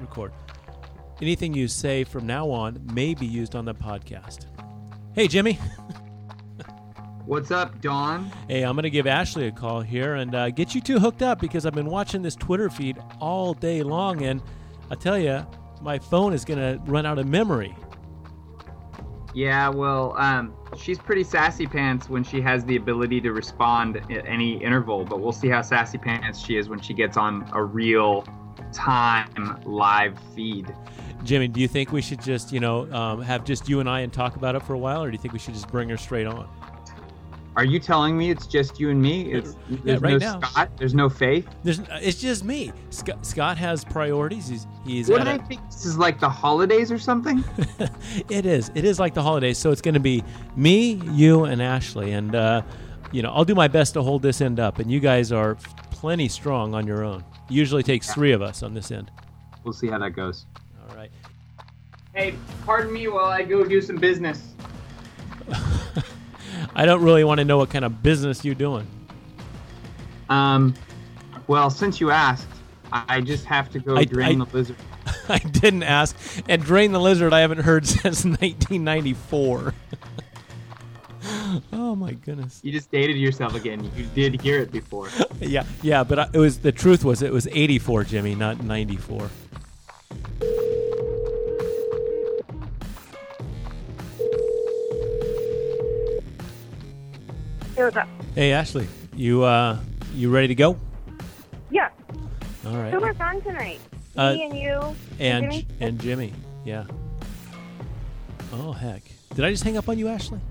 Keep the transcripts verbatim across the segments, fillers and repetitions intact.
record. Anything you say from now on may be used on the podcast. Hey, Jimmy. What's up, Dawn? Hey, I'm going to give Ashley a call here and uh, get you two hooked up because I've been watching this Twitter feed all day long, and I tell you, my phone is going to run out of memory. Yeah, well, um, she's pretty sassy pants when she has the ability to respond at any interval, but we'll see how sassy pants she is when she gets on a real time live feed. Jimmy, do you think we should just, you know, um, have just you and I and talk about it for a while, or do you think we should just bring her straight on? Are you telling me it's just you and me? It's, yeah, there's right no now. Scott? There's no Faith? There's, it's just me. Scott, Scott has priorities. He's, he's what at do I a, think? This is like the holidays or something? It is. It is like the holidays. So it's going to be me, you, and Ashley. And, uh, you know, I'll do my best to hold this end up. And you guys are plenty strong on your own. It usually takes yeah. three of us on this end. We'll see how that goes. All right. Hey, pardon me while I go do some business. I don't really want to know what kind of business you're doing. Um, well, since you asked, I just have to go I, drain I, the lizard. I didn't ask. And drain the lizard I haven't heard since nineteen ninety-four. Oh, my goodness. You just dated yourself again. You did hear it before. yeah, yeah, but I, it was the truth was it was eighty-four, Jimmy, not ninety-four. What's up? Hey, Ashley, you uh, you ready to go? Yeah. All right. Who was on tonight? Uh, Me and you and and Jimmy? and Jimmy, yeah. Oh heck! Did I just hang up on you, Ashley?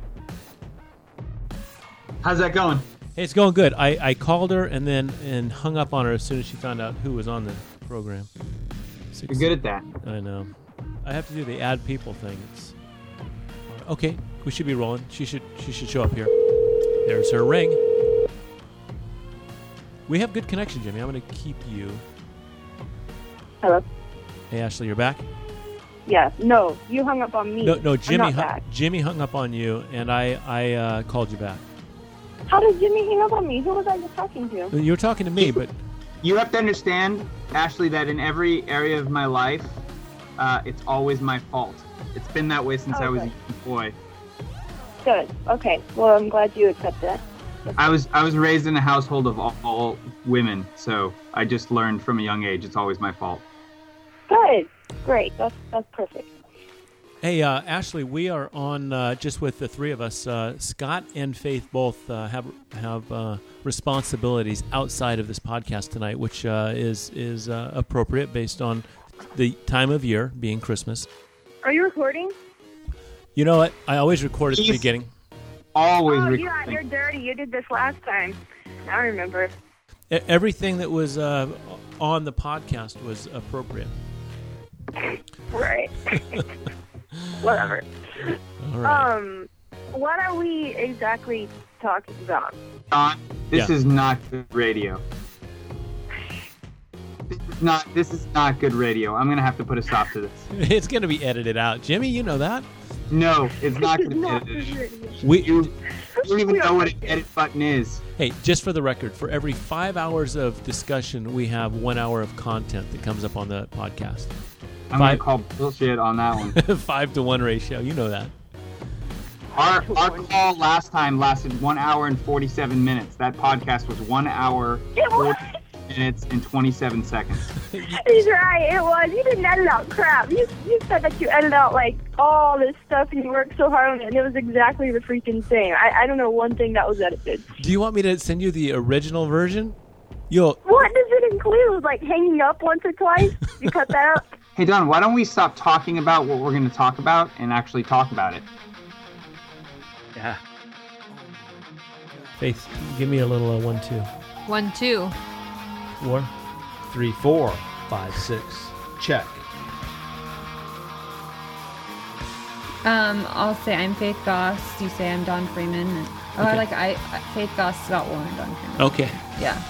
How's that going? Hey, it's going good. I, I called her and then and hung up on her as soon as she found out who was on the program. You're good at that. I know. I have to do the add people thing. It's okay. We should be rolling. She should she should show up here. There's her ring. We have good connection, Jimmy. I'm going to keep you. Hello? Hey, Ashley, you're back? Yeah. No, you hung up on me. No, no, Jimmy I'm not hung, back. Jimmy hung up on you, and I, I uh, called you back. How did Jimmy hang up on me? Who was I just talking to? You were talking to me, but... You have to understand, Ashley, that in every area of my life, uh, it's always my fault. It's been that way since Oh, I was a good. young boy. Good. Okay. Well, I'm glad you accept that. I was I was raised in a household of all, all women, so I just learned from a young age it's always my fault. Good. Great. That's that's perfect. Hey, uh, Ashley, we are on uh, just with the three of us. Uh, Scott and Faith both uh, have have uh, responsibilities outside of this podcast tonight, which uh, is is uh, appropriate based on the time of year being Christmas. Are you recording? You know what? I always record at the Yes. beginning. Always. Oh, recording. yeah. You're dirty. You did this last time. I remember. E- Everything that was uh, on the podcast was appropriate. Right. Whatever. All right. Um, what are we exactly talking about? Don, this Yeah. is not good radio. This is not this is not good radio. I'm gonna have to put a stop to this. It's going to be edited out. Jimmy, you know that. No, it's not gonna be Not edited. good. We You, you don't even know what an edit button is. Hey, just for the record, for every five hours of discussion, we have one hour of content that comes up on the podcast. I'm Five- gonna call bullshit on that one. Five to one ratio. You know that. Our our call last time lasted one hour and forty-seven minutes. That podcast was one hour, It was. forty minutes, and twenty-seven seconds. He's right. It was. You didn't edit out crap. You you said that you edited out like all this stuff and you worked so hard on it, and it was exactly the freaking same. I, I don't know one thing that was edited. Do you want me to send you the original version? You'll. What does it include? Like hanging up once or twice? You cut that out? Hey Don, why don't we stop talking about what we're going to talk about and actually talk about it? Yeah. Faith, give me a little uh, one, two. One, two. Four. Three, four, five, six. Check. Um, I'll say I'm Faith Goss. You say I'm Don Freeman. Oh, I Okay. like I, I Faith Goss, Scott Warren, Don Freeman. Okay. Yeah.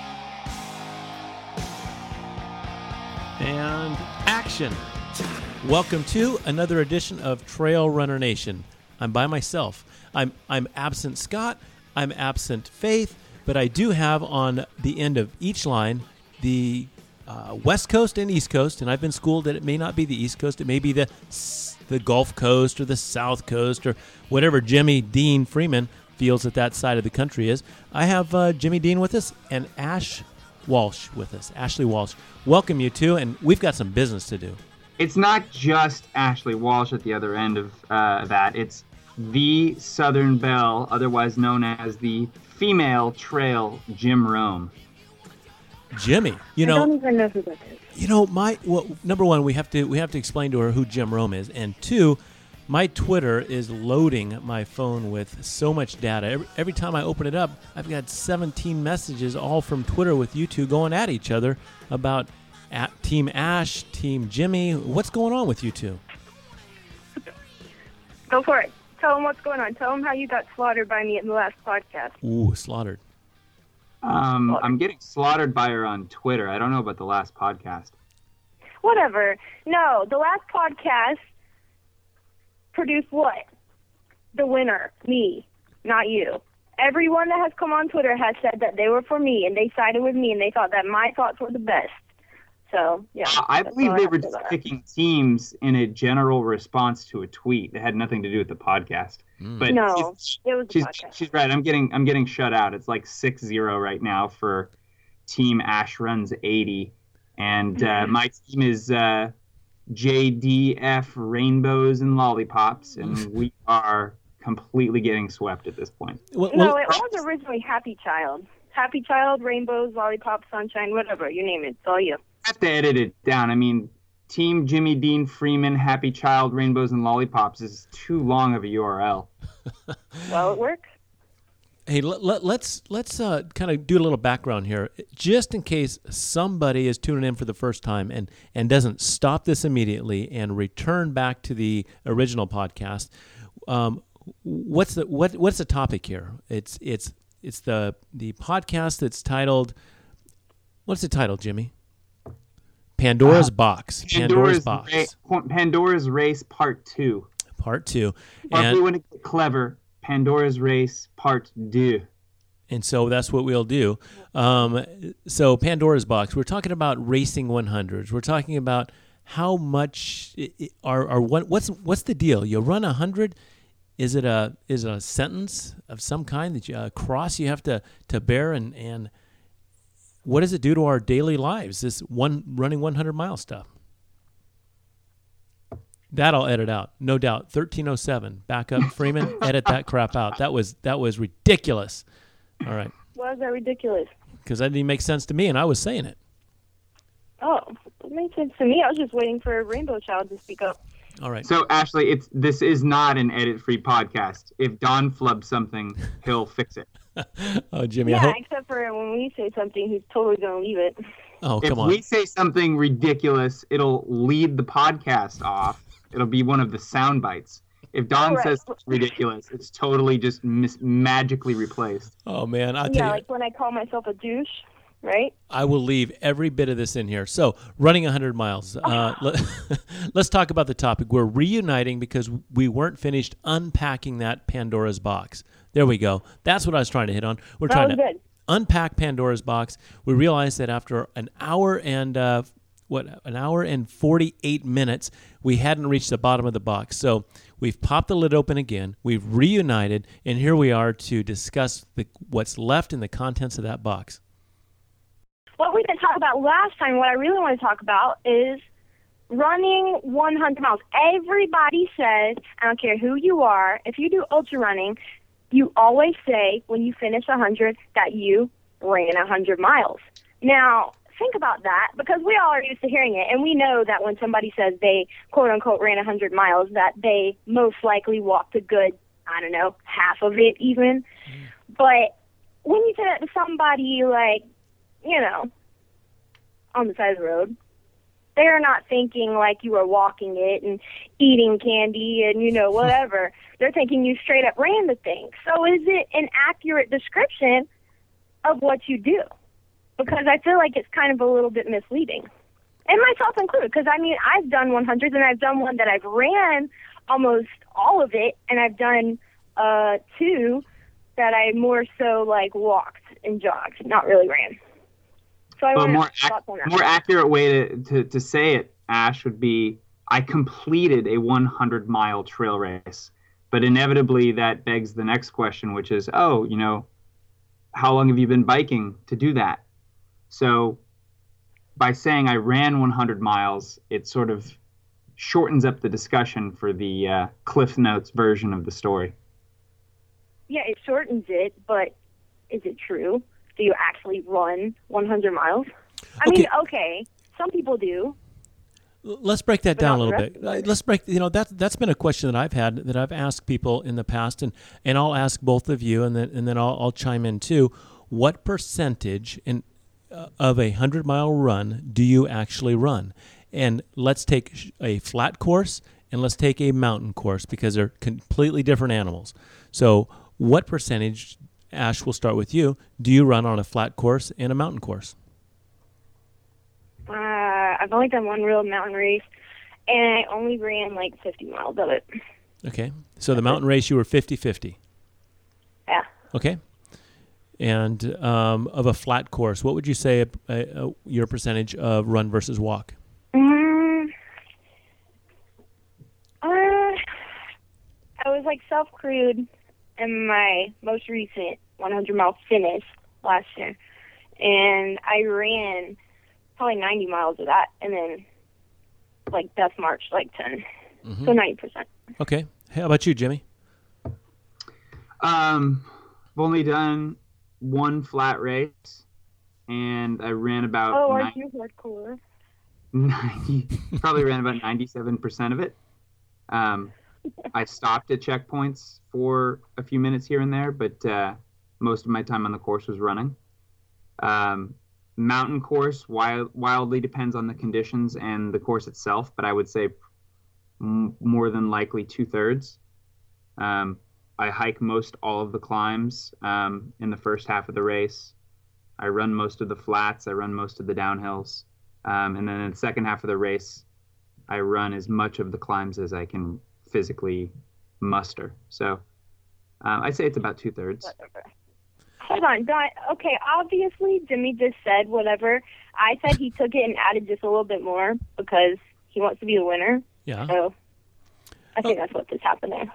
And action. Welcome to another edition of Trail Runner Nation. I'm by myself. I'm I'm absent Scott. I'm absent Faith, but I do have on the end of each line the uh, West Coast and East Coast, and I've been schooled that it may not be the East Coast. It may be the the Gulf Coast or the South Coast or whatever Jimmy Dean Freeman feels that that side of the country is. I have uh, Jimmy Dean with us and Ash Walsh with us. Ashley Walsh. Welcome, you two, and we've got some business to do. It's not just Ashley Walsh at the other end of uh, that. It's the Southern Belle, otherwise known as the female trail Jim Rome. Jimmy, you know, I don't even know who that is. You know, my well, number one, we have to we have to explain to her who Jim Rome is, and two, my Twitter is loading my phone with so much data. Every, every time I open it up, I've got seventeen messages, all from Twitter, with you two going at each other about at Team Ash, Team Jimmy. What's going on with you two? Go for it. Tell them what's going on. Tell them how you got slaughtered by me in the last podcast. Ooh, slaughtered. Um, I'm getting slaughtered by her on Twitter. I don't know about the last podcast. Whatever. No, the last podcast produced what? The winner. Me. Not you. Everyone that has come on Twitter has said that they were for me, and they sided with me, and they thought that my thoughts were the best. So, yeah. I believe they were just picking teams in a general response to a tweet that had nothing to do with the podcast. Mm. But no, she's, it was the she's, podcast. she's right. I'm getting I'm getting shut out. It's like six zero right now for Team Ash Runs eighty. And uh, my team is uh, J D F Rainbows and Lollipops, and we are completely getting swept at this point. Well, No, well, it was originally Happy Child. Happy Child, Rainbows, Lollipops, Sunshine, whatever. You name it. It's all you. I have to edit it down. I mean, Team Jimmy Dean Freeman, Happy Child, Rainbows and Lollipops is too long of a U R L. Well, it works. Hey, let, let, let's let's uh, kind of do a little background here, just in case somebody is tuning in for the first time and, and doesn't stop this immediately and return back to the original podcast. Um, what's the what what's the topic here? It's it's it's the the podcast that's titled. What's the title, Jimmy? Pandora's uh, Box. Pandora's, Pandora's Box. Ra- Pandora's Race Part Two. Part Two. Or and, if we want to get clever, Pandora's Race Part Deux. And so that's what we'll do. Um, so Pandora's Box. We're talking about racing one hundreds. We're talking about how much are are what what's what's the deal? You run a hundred. Is it a is it a sentence of some kind that you a cross you have to to bear and and what does it do to our daily lives? This one running one hundred mile stuff. That I'll edit out, no doubt. thirteen oh seven, back up, Freeman. Edit that crap out. That was that was ridiculous. All right. Why is that ridiculous? Because that didn't make sense to me, and I was saying it. Oh, it made sense to me. I was just waiting for a Rainbow Child to speak up. All right. So, Ashley, it's this is not an edit-free podcast. If Don flubs something, he'll fix it. Oh, Jimmy, yeah, I hope... except for when we say something, he's totally going to leave it. Oh, if come on. If we say something ridiculous, it'll lead the podcast off. It'll be one of the sound bites. If Don right. says it's ridiculous, it's totally just mis- magically replaced. Oh, man. I'll yeah, tell you. like when I call myself a douche, right? I will leave every bit of this in here. So, running one hundred miles. Uh, let, let's talk about the topic. We're reuniting because we weren't finished unpacking that Pandora's box. There we go. That's what I was trying to hit on. We're that trying was to good. unpack Pandora's box. We realized that after an hour and uh, what an hour and forty-eight minutes, we hadn't reached the bottom of the box. So we've popped the lid open again. We've reunited, and here we are to discuss the, what's left in the contents of that box. What we didn't talk about last time, what I really want to talk about is running one hundred miles. Everybody says, I don't care who you are, if you do ultra running, you always say when you finish one hundred that you ran one hundred miles. Now, think about that, because we all are used to hearing it, and we know that when somebody says they, quote-unquote, ran one hundred miles, that they most likely walked a good, I don't know, half of it even. Mm. But when you say that to somebody, like, you know, on the side of the road, they're not thinking like you were walking it and eating candy and, you know, whatever. They're thinking you straight up ran the thing. So is it an accurate description of what you do? Because I feel like it's kind of a little bit misleading. And myself included, because, I mean, I've done one hundreds, and I've done one that I've ran almost all of it, and I've done uh, two that I more so, like, walked and jogged, not really ran. So I But want more to ac- more accurate way to, to, to say it, Ash, would be I completed a one hundred mile trail race. But inevitably that begs the next question, which is, oh, you know, how long have you been biking to do that? So by saying I ran one hundred miles, it sort of shortens up the discussion for the uh, Cliff Notes version of the story. Yeah, it shortens it, but is it true? Do you actually run one hundred miles? I Okay. mean, okay, some people do. Let's break that But down a not little the bit. rest of us. Let's break. You know that that's been a question that I've had that I've asked people in the past, and, and I'll ask both of you, and then and then I'll, I'll chime in too. What percentage in uh, of a hundred mile run do you actually run? And let's take sh- a flat course and let's take a mountain course because they're completely different animals. So, what percentage, Ash? We'll start with you. Do you run on a flat course and a mountain course? Uh, I've only done one real mountain race, and I only ran like fifty miles of it. Okay. So the mountain race, you were fifty-fifty. Yeah. Okay. And um, of a flat course, what would you say uh, uh, your percentage of run versus walk? Mm, uh, I was like self-crewed in my most recent one hundred mile finish last year, and I ran probably ninety miles of that, and then like Death March like ten, Mm-hmm. so ninety percent. Okay. How about you, Jimmy? Um, I've only done one flat race, and I ran about Oh, are ninety, you hardcore? ninety probably ran about ninety-seven percent of it. Um, I stopped at checkpoints for a few minutes here and there, but uh, most of my time on the course was running. Um, mountain course wild, wildly depends on the conditions and the course itself, but I would say m- more than likely two-thirds. Um, I hike most all of the climbs um, in the first half of the race. I run most of the flats. I run most of the downhills. Um, and then in the second half of the race, I run as much of the climbs as I can physically muster. So um, I'd say it's about two-thirds. Whatever. Hold on, Don. Okay, obviously Jimmy just said whatever. I said he took it and added just a little bit more because he wants to be the winner. Yeah. So I think that's what just happened there.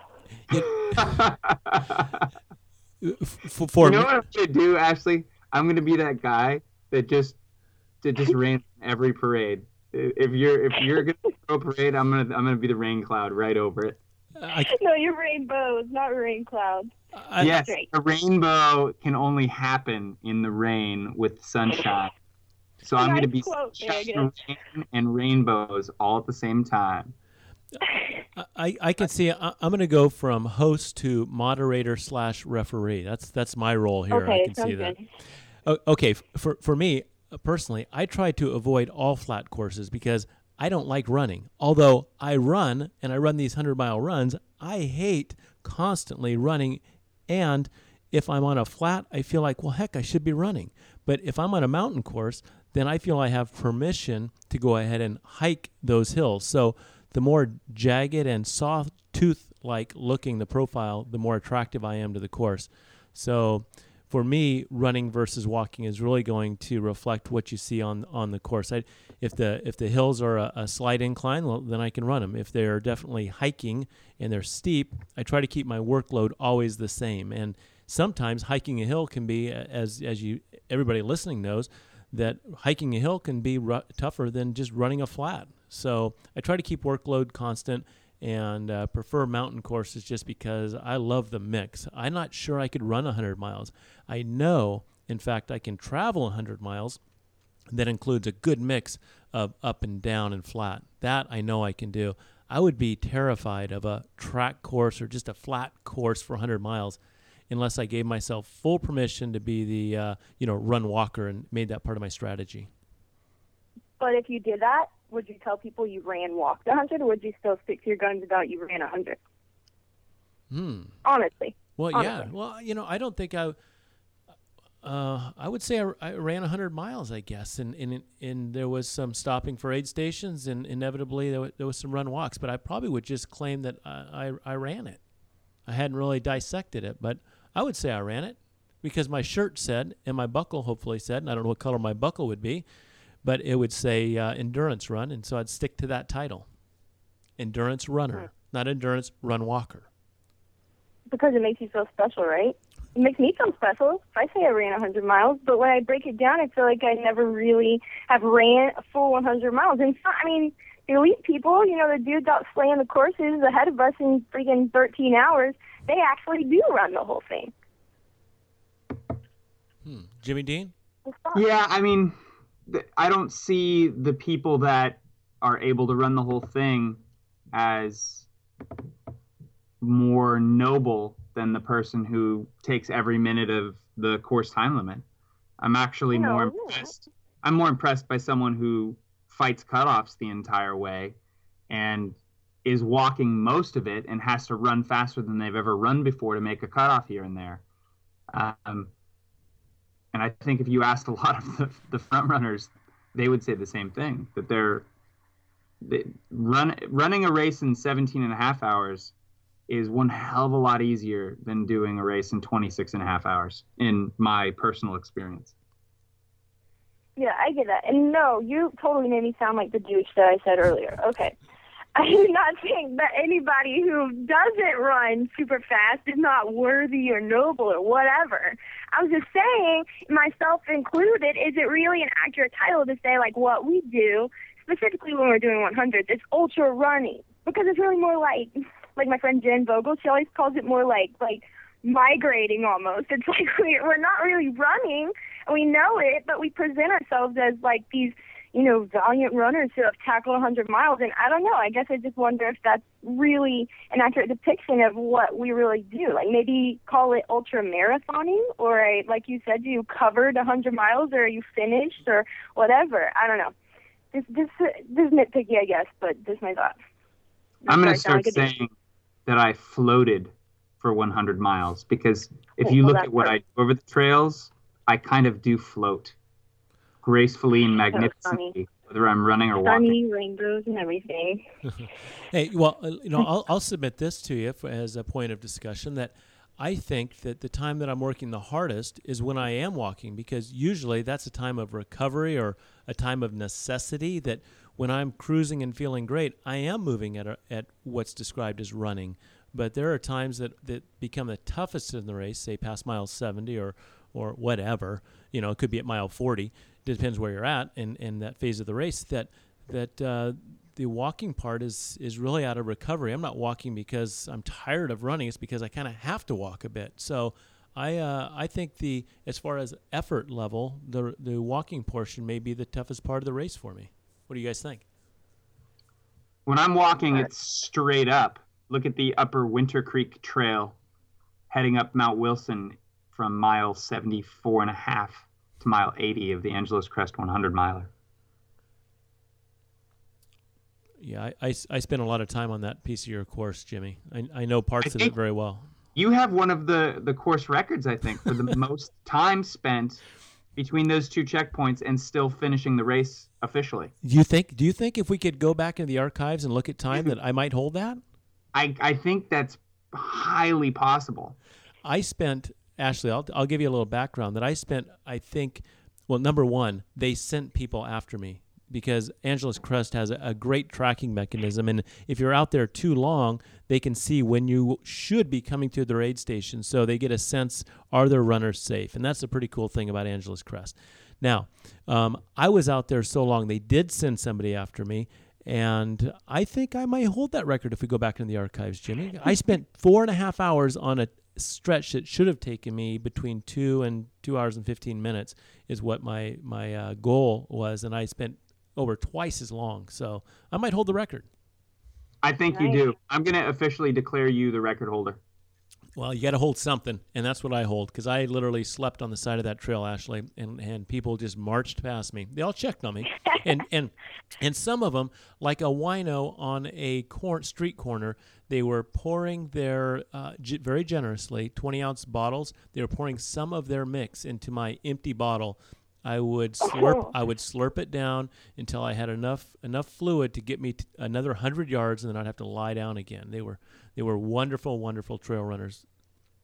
For, for You know what I'm gonna do, Ashley? I'm gonna be that guy that just that just ran every parade. If you're if you're gonna throw a parade, I'm gonna I'm gonna be the rain cloud right over it. I, No, you're rainbows, not rain clouds. I, yes, great. a rainbow can only happen in the rain with sunshine. So I'm Nice gonna be quote there, sunshine, rain and rainbows all at the same time. I, I can see. I, I'm going to go from host to moderator slash referee. That's that's my role here. Okay, I can sounds see that. good. O- okay, f- for for me uh, personally, I try to avoid all flat courses because I don't like running. Although I run and I run these hundred mile runs, I hate constantly running. And if I'm on a flat, I feel like, well, heck, I should be running. But if I'm on a mountain course, then I feel I have permission to go ahead and hike those hills. So the more jagged and soft tooth like looking the profile, the more attractive I am to the course. So for me, running versus walking is really going to reflect what you see on on the course. I, if the if the hills are a, a slight incline, well, then I can run them. If they're definitely hiking and they're steep, I try to keep my workload always the same. And sometimes hiking a hill can be, as as you everybody listening knows, that hiking a hill can be ru- tougher than just running a flat. So I try to keep workload constant and uh, prefer mountain courses just because I love the mix. I'm not sure I could run one hundred miles. I know, in fact, I can travel one hundred miles. That includes a good mix of up and down and flat. That I know I can do. I would be terrified of a track course or just a flat course for one hundred miles unless I gave myself full permission to be the uh, you know run walker and made that part of my strategy. But if you did that, would you tell people you ran walked one hundred, or would you still stick to your guns about you ran one hundred? Hmm. Honestly. Well, Honestly. yeah. Well, you know, I don't think I. Uh, I would say I, I ran one hundred miles, I guess, and, and and there was some stopping for aid stations, and inevitably there was, there was some run walks. But I probably would just claim that I, I I ran it. I hadn't really dissected it, but I would say I ran it. because my shirt said, and my buckle hopefully said, and I don't know what color my buckle would be, but it would say uh, endurance run, and so I'd stick to that title. Endurance runner, hmm. not endurance run walker. Because it makes you feel special, right? It makes me feel special. I say I ran one hundred miles, but when I break it down, I feel like I never really have ran a full one hundred miles. And so, I mean, the elite people, you know, the dudes out slaying the courses ahead of us in freaking thirteen hours, they actually do run the whole thing. Hmm. Jimmy Dean? Yeah, I mean, th- I don't see the people that are able to run the whole thing as more noble than the person who takes every minute of the course time limit. I'm actually no, more no. impressed. I'm more impressed by someone who fights cutoffs the entire way and is walking most of it and has to run faster than they've ever run before to make a cutoff here and there. Um, and I think if you asked a lot of the, the front runners, they would say the same thing, that they're they run, running a race in seventeen and a half hours is one hell of a lot easier than doing a race in twenty-six and a half hours, in my personal experience. Yeah, I get that. And no, you totally made me sound like the douche that I said earlier. Okay. I do not think that anybody who doesn't run super fast is not worthy or noble or whatever. I was just saying, myself included, is it really an accurate title to say, like, what we do, specifically when we're doing one hundreds, it's ultra running? Because it's really more like... like my friend Jen Vogel, she always calls it more like like migrating almost. It's like we, we're not really running, and we know it, but we present ourselves as like these, you know, valiant runners who have tackled one hundred miles. And I don't know, I guess I just wonder if that's really an accurate depiction of what we really do. Like maybe call it ultra marathoning, or a, like you said, you covered one hundred miles, or you finished, or whatever. I don't know. This this this is nitpicky, I guess, but this is my thought. I'm going to start saying that I floated for one hundred miles, because if cool. you well, look at what perfect. I do over the trails, I kind of do float gracefully and magnificently, whether I'm running or Sunny, walking. rainbows and everything. Hey, well, you know, I'll, I'll submit this to you for, as a point of discussion, that I think that the time that I'm working the hardest is when I am walking, because usually that's a time of recovery or a time of necessity, that when I'm cruising and feeling great, I am moving at a, at what's described as running. But there are times that, that become the toughest in the race, say past mile seventy or or whatever. You know, it could be at mile forty. Depends where you're at in, in that phase of the race, that that uh, the walking part is is really out of recovery. I'm not walking because I'm tired of running. It's because I kind of have to walk a bit. So I uh, I think the as far as effort level, the the walking portion may be the toughest part of the race for me. What do you guys think? When I'm walking, it's straight up. Look at the upper Winter Creek Trail heading up Mount Wilson from mile seventy-four and a half to mile eighty of the Angeles Crest one hundred miler. Yeah, I, I, I spent a lot of time on that piece of your course, Jimmy. I, I know parts I of it very well. You have one of the, the course records, I think, for the most time spent between those two checkpoints and still finishing the race officially. Do you think? Do you think if we could go back into the archives and look at time that I might hold that? I I think that's highly possible. I spent, Ashley, I'll I'll give you a little background. That I spent, I think, well, number one, they sent people after me because Angeles Crest has a, a great tracking mechanism, and if you're out there too long, they can see when you should be coming to their aid station, so they get a sense, are their runners safe? And that's a pretty cool thing about Angeles Crest. Now, um, I was out there so long, they did send somebody after me, and I think I might hold that record if we go back in the archives, Jimmy. I spent four and a half hours on a stretch that should have taken me between two and two hours and fifteen minutes is what my, my uh, goal was, and I spent over twice as long. So I might hold the record. I think nice. You do. I'm going to officially declare you the record holder. Well, you got to hold something, and that's what I hold, because I literally slept on the side of that trail, Ashley, and, and people just marched past me. They all checked on me, and and and some of them, like a wino on a cor- street corner, they were pouring their, uh, g- very generously, twenty-ounce bottles. They were pouring some of their mix into my empty bottle. I would slurp. I would slurp it down until I had enough enough fluid to get me t- another hundred yards, and then I'd have to lie down again. They were they were wonderful, wonderful trail runners.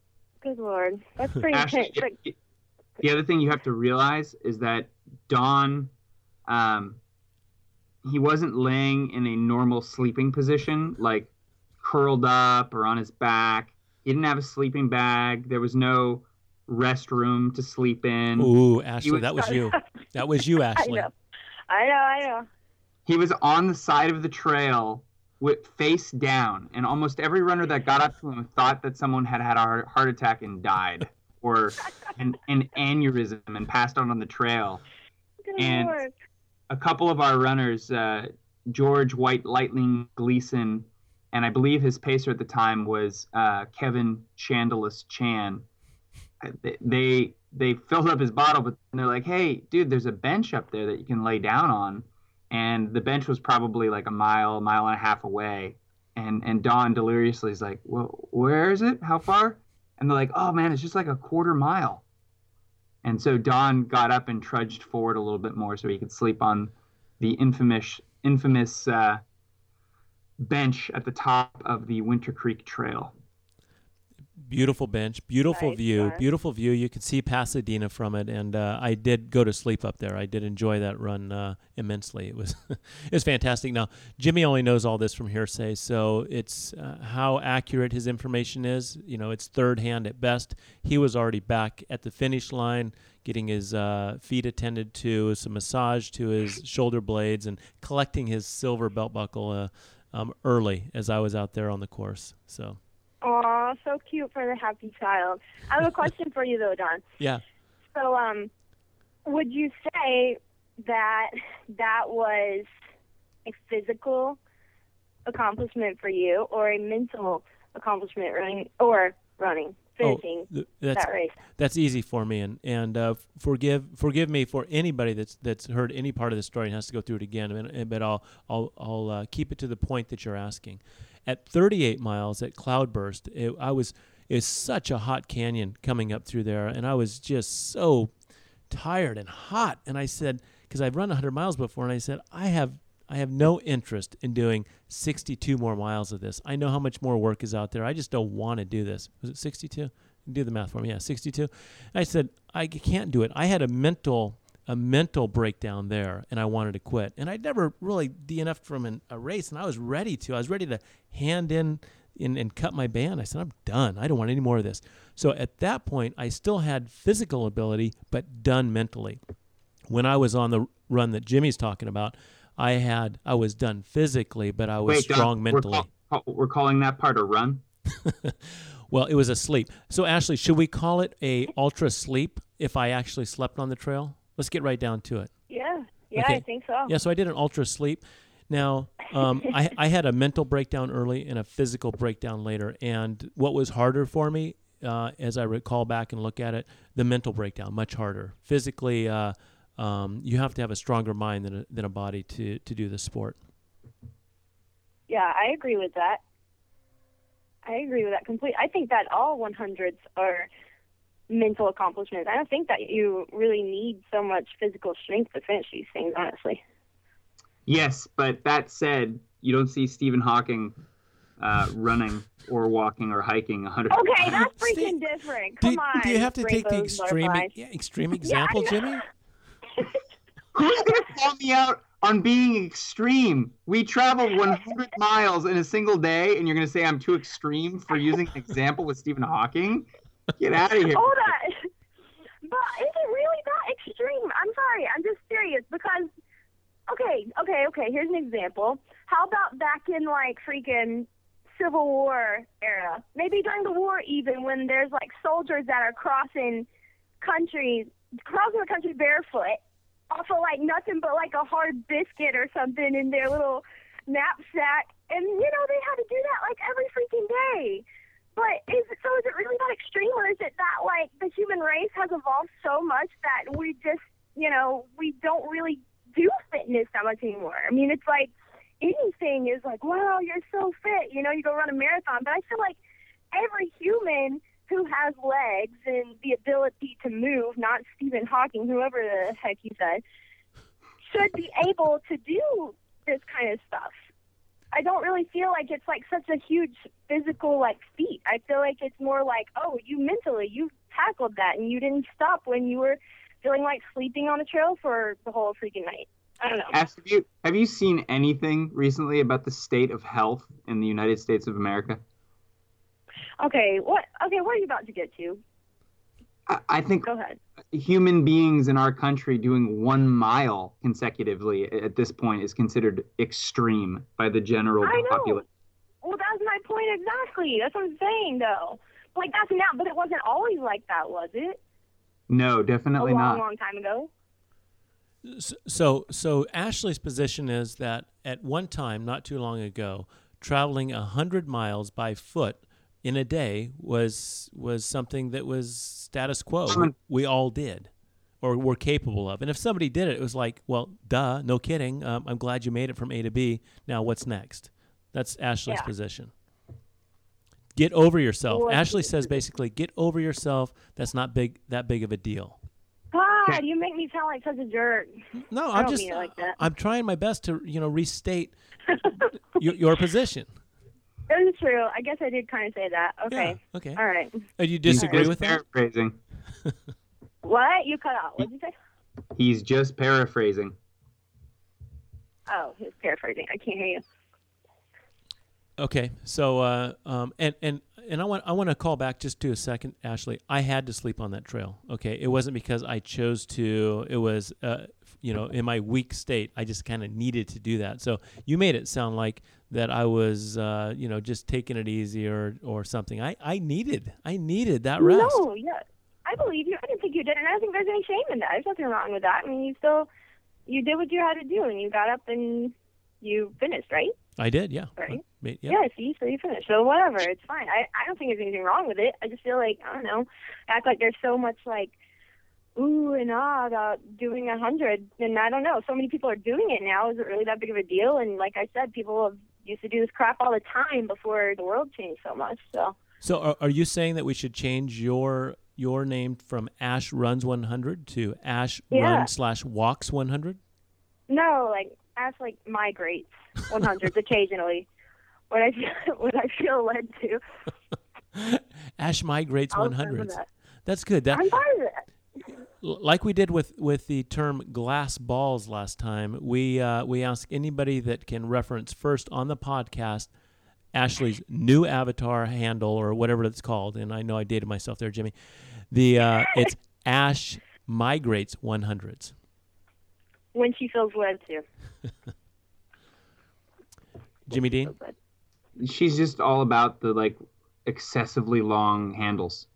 Good Lord. That's pretty Actually, intense. Like, the other thing you have to realize is that Don, um, he wasn't laying in a normal sleeping position, like curled up or on his back. He didn't have a sleeping bag. There was no restroom to sleep in. Ooh, Ashley, was- that was you. That was you, I Ashley. know. I know, I know. He was on the side of the trail with face down, and almost every runner that got up to him thought that someone had had a heart heart attack and died, or an, an aneurysm and passed out on the trail. Good And- Lord. A couple of our runners, uh, George White Lightning Gleason, and I believe his pacer at the time was uh, Kevin Chandelis Chan. They, they they filled up his bottle, but they're like, "Hey, dude, there's a bench up there that you can lay down on," and the bench was probably like a mile, mile and a half away. And and Don deliriously is like, "Well, where is it? How far?" And they're like, "Oh man, it's just like a quarter mile." And so Don got up and trudged forward a little bit more so he could sleep on the infamous infamous uh, bench at the top of the Winter Creek Trail. Beautiful bench, beautiful Nice, view, nice. beautiful view. You could see Pasadena from it, and uh, I did go to sleep up there. I did enjoy that run uh, immensely. It was it was fantastic. Now, Jimmy only knows all this from hearsay, so it's uh, how accurate his information is. You know, it's third hand at best. He was already back at the finish line, getting his uh, feet attended to, some massage to his shoulder blades, and collecting his silver belt buckle uh, um, early as I was out there on the course. So. Aw, so cute for the happy child. I have a question for you, though, Don. Yeah. So, um, would you say that that was a physical accomplishment for you, or a mental accomplishment running, or running, finishing Oh, th- that's that race? that's easy for me, and and uh, forgive forgive me for anybody that's that's heard any part of the story and has to go through it again. And, and- but I'll I'll I'll uh, keep it to the point that you're asking. At thirty-eight miles at Cloudburst, it, I was it's such a hot canyon coming up through there, and I was just so tired and hot. And I said, because I've run one hundred miles before, and I said, I have I have no interest in doing sixty-two more miles of this. I know how much more work is out there. I just don't want to do this. Was it sixty-two? Do the math for me. Yeah, sixty-two. And I said, I can't do it. I had a mental a mental breakdown there, and I wanted to quit. And I'd never really D N F'd from an, a race, and I was ready to. I was ready to hand in, in and cut my band. I said, I'm done. I don't want any more of this. So at that point, I still had physical ability, but done mentally. When I was on the run that Jimmy's talking about, I had I was done physically, but I was Wait, Don, strong mentally. We're, call, we're calling that part a run? Well, it was a sleep. So Ashley, should we call it a ultra sleep if I actually slept on the trail? Let's get right down to it. Yeah, yeah, Okay. I think so. Yeah, so I did an ultra sleep. Now, um, I, I had a mental breakdown early and a physical breakdown later. And what was harder for me, uh, as I recall back and look at it, the mental breakdown, much harder. Physically, uh, um, you have to have a stronger mind than a, than a body to, to do the sport. Yeah, I agree with that. I agree with that completely. I think that all one hundreds are mental accomplishments. I don't think that you really need so much physical strength to finish these things, honestly. Yes, but that said, you don't see Stephen Hawking uh, running or walking or hiking one hundred Okay, that's freaking Steve, different. Do, Come on. do you have to take the rainbows, extreme butterflies. yeah, extreme example, know. Jimmy? Who's going to call me out on being extreme? We traveled one hundred miles in a single day, and you're going to say I'm too extreme for using an example with Stephen Hawking? Get out of here. Hold on. But is it really that extreme? I'm sorry. I'm just serious because, okay, okay, okay. Here's an example. How about back in, like, freaking Civil War era? Maybe during the war even, when there's, like, soldiers that are crossing countries, crossing the country barefoot, off of, like, nothing but, like, a hard biscuit or something in their little knapsack. And, you know, they had to do that, like, every freaking day. But is it, so is it really that extreme, or is it that, like, the human race has evolved so much that we just, you know, we don't really do fitness that much anymore? I mean, it's like anything is like, wow, you're so fit. You know, you go run a marathon. But I feel like every human who has legs and the ability to move, not Stephen Hawking, whoever the heck he said, should be able to do this kind of stuff. I don't really feel like it's like such a huge physical like feat. I feel like it's more like, oh, you mentally, you tackled that and you didn't stop when you were feeling like sleeping on a trail for the whole freaking night. I don't know. Ash, have you have you seen anything recently about the state of health in the United States of America? Okay, what? Okay, what are you about to get to? I, I think Go ahead. human beings in our country doing one mile consecutively at this point is considered extreme by the general I know. population. Well, that's my point exactly. That's what I'm saying, though. Like, that's now, but it wasn't always like that, was it? No, definitely a long, not. long time ago. So, so Ashley's position is that at one time, not too long ago, traveling a hundred miles by foot in a day was was something that was status quo. We, we all did, or were capable of. And if somebody did it, it was like, well, duh, no kidding. Um, I'm glad you made it from A to B. Now, what's next? That's Ashley's Yeah. position. Get over yourself. Well, Ashley says basically, get over yourself. That's not big that big of a deal. God, you make me sound like such a jerk. No, I I'm don't just mean it like that. I'm trying my best to, you know, restate your, your position. It is true. I guess I did kind of say that. Okay. Yeah, okay. All right. Uh, you disagree He's with that? paraphrasing. What? You cut out. What did you say? He's just paraphrasing. Oh, he was paraphrasing. I can't hear you. Okay, so uh, um, and and and I want I want to call back just to a second, Ashley. I had to sleep on that trail. Okay, it wasn't because I chose to. It was, uh, you know, in my weak state, I just kind of needed to do that. So you made it sound like that I was, uh, you know, just taking it easy or or something. I, I needed I needed that rest. No, yeah, I believe you. I didn't think you did, and I don't think there's any shame in that. There's nothing wrong with that. I mean, you still you did what you had to do, and you got up and you finished, right? I did, yeah. Right. Uh, yeah. Yeah, see, so you finished. So whatever, it's fine. I, I don't think there's anything wrong with it. I just feel like, I don't know, act like there's so much like, ooh and ah about doing a hundred. And I don't know, so many people are doing it now. Is it really that big of a deal? And like I said, people have used to do this crap all the time before the world changed so much. So So are, are you saying that we should change your your name from Ash Runs one hundred to Ash Yeah. Run slash Walks one hundred? no, like ask like migrates one hundreds occasionally. What I feel, what I feel led to. Ash Migrates I'll one remember hundreds. that. That's good. That I'm part of it. L- like we did with, with the term glass balls last time, we uh, we ask anybody that can reference first on the podcast Ashley's new avatar handle or whatever it's called, and I know I dated myself there, Jimmy. The uh, it's Ash Migrates one hundreds. When she feels led to. Jimmy Dean? She's just all about the like excessively long handles.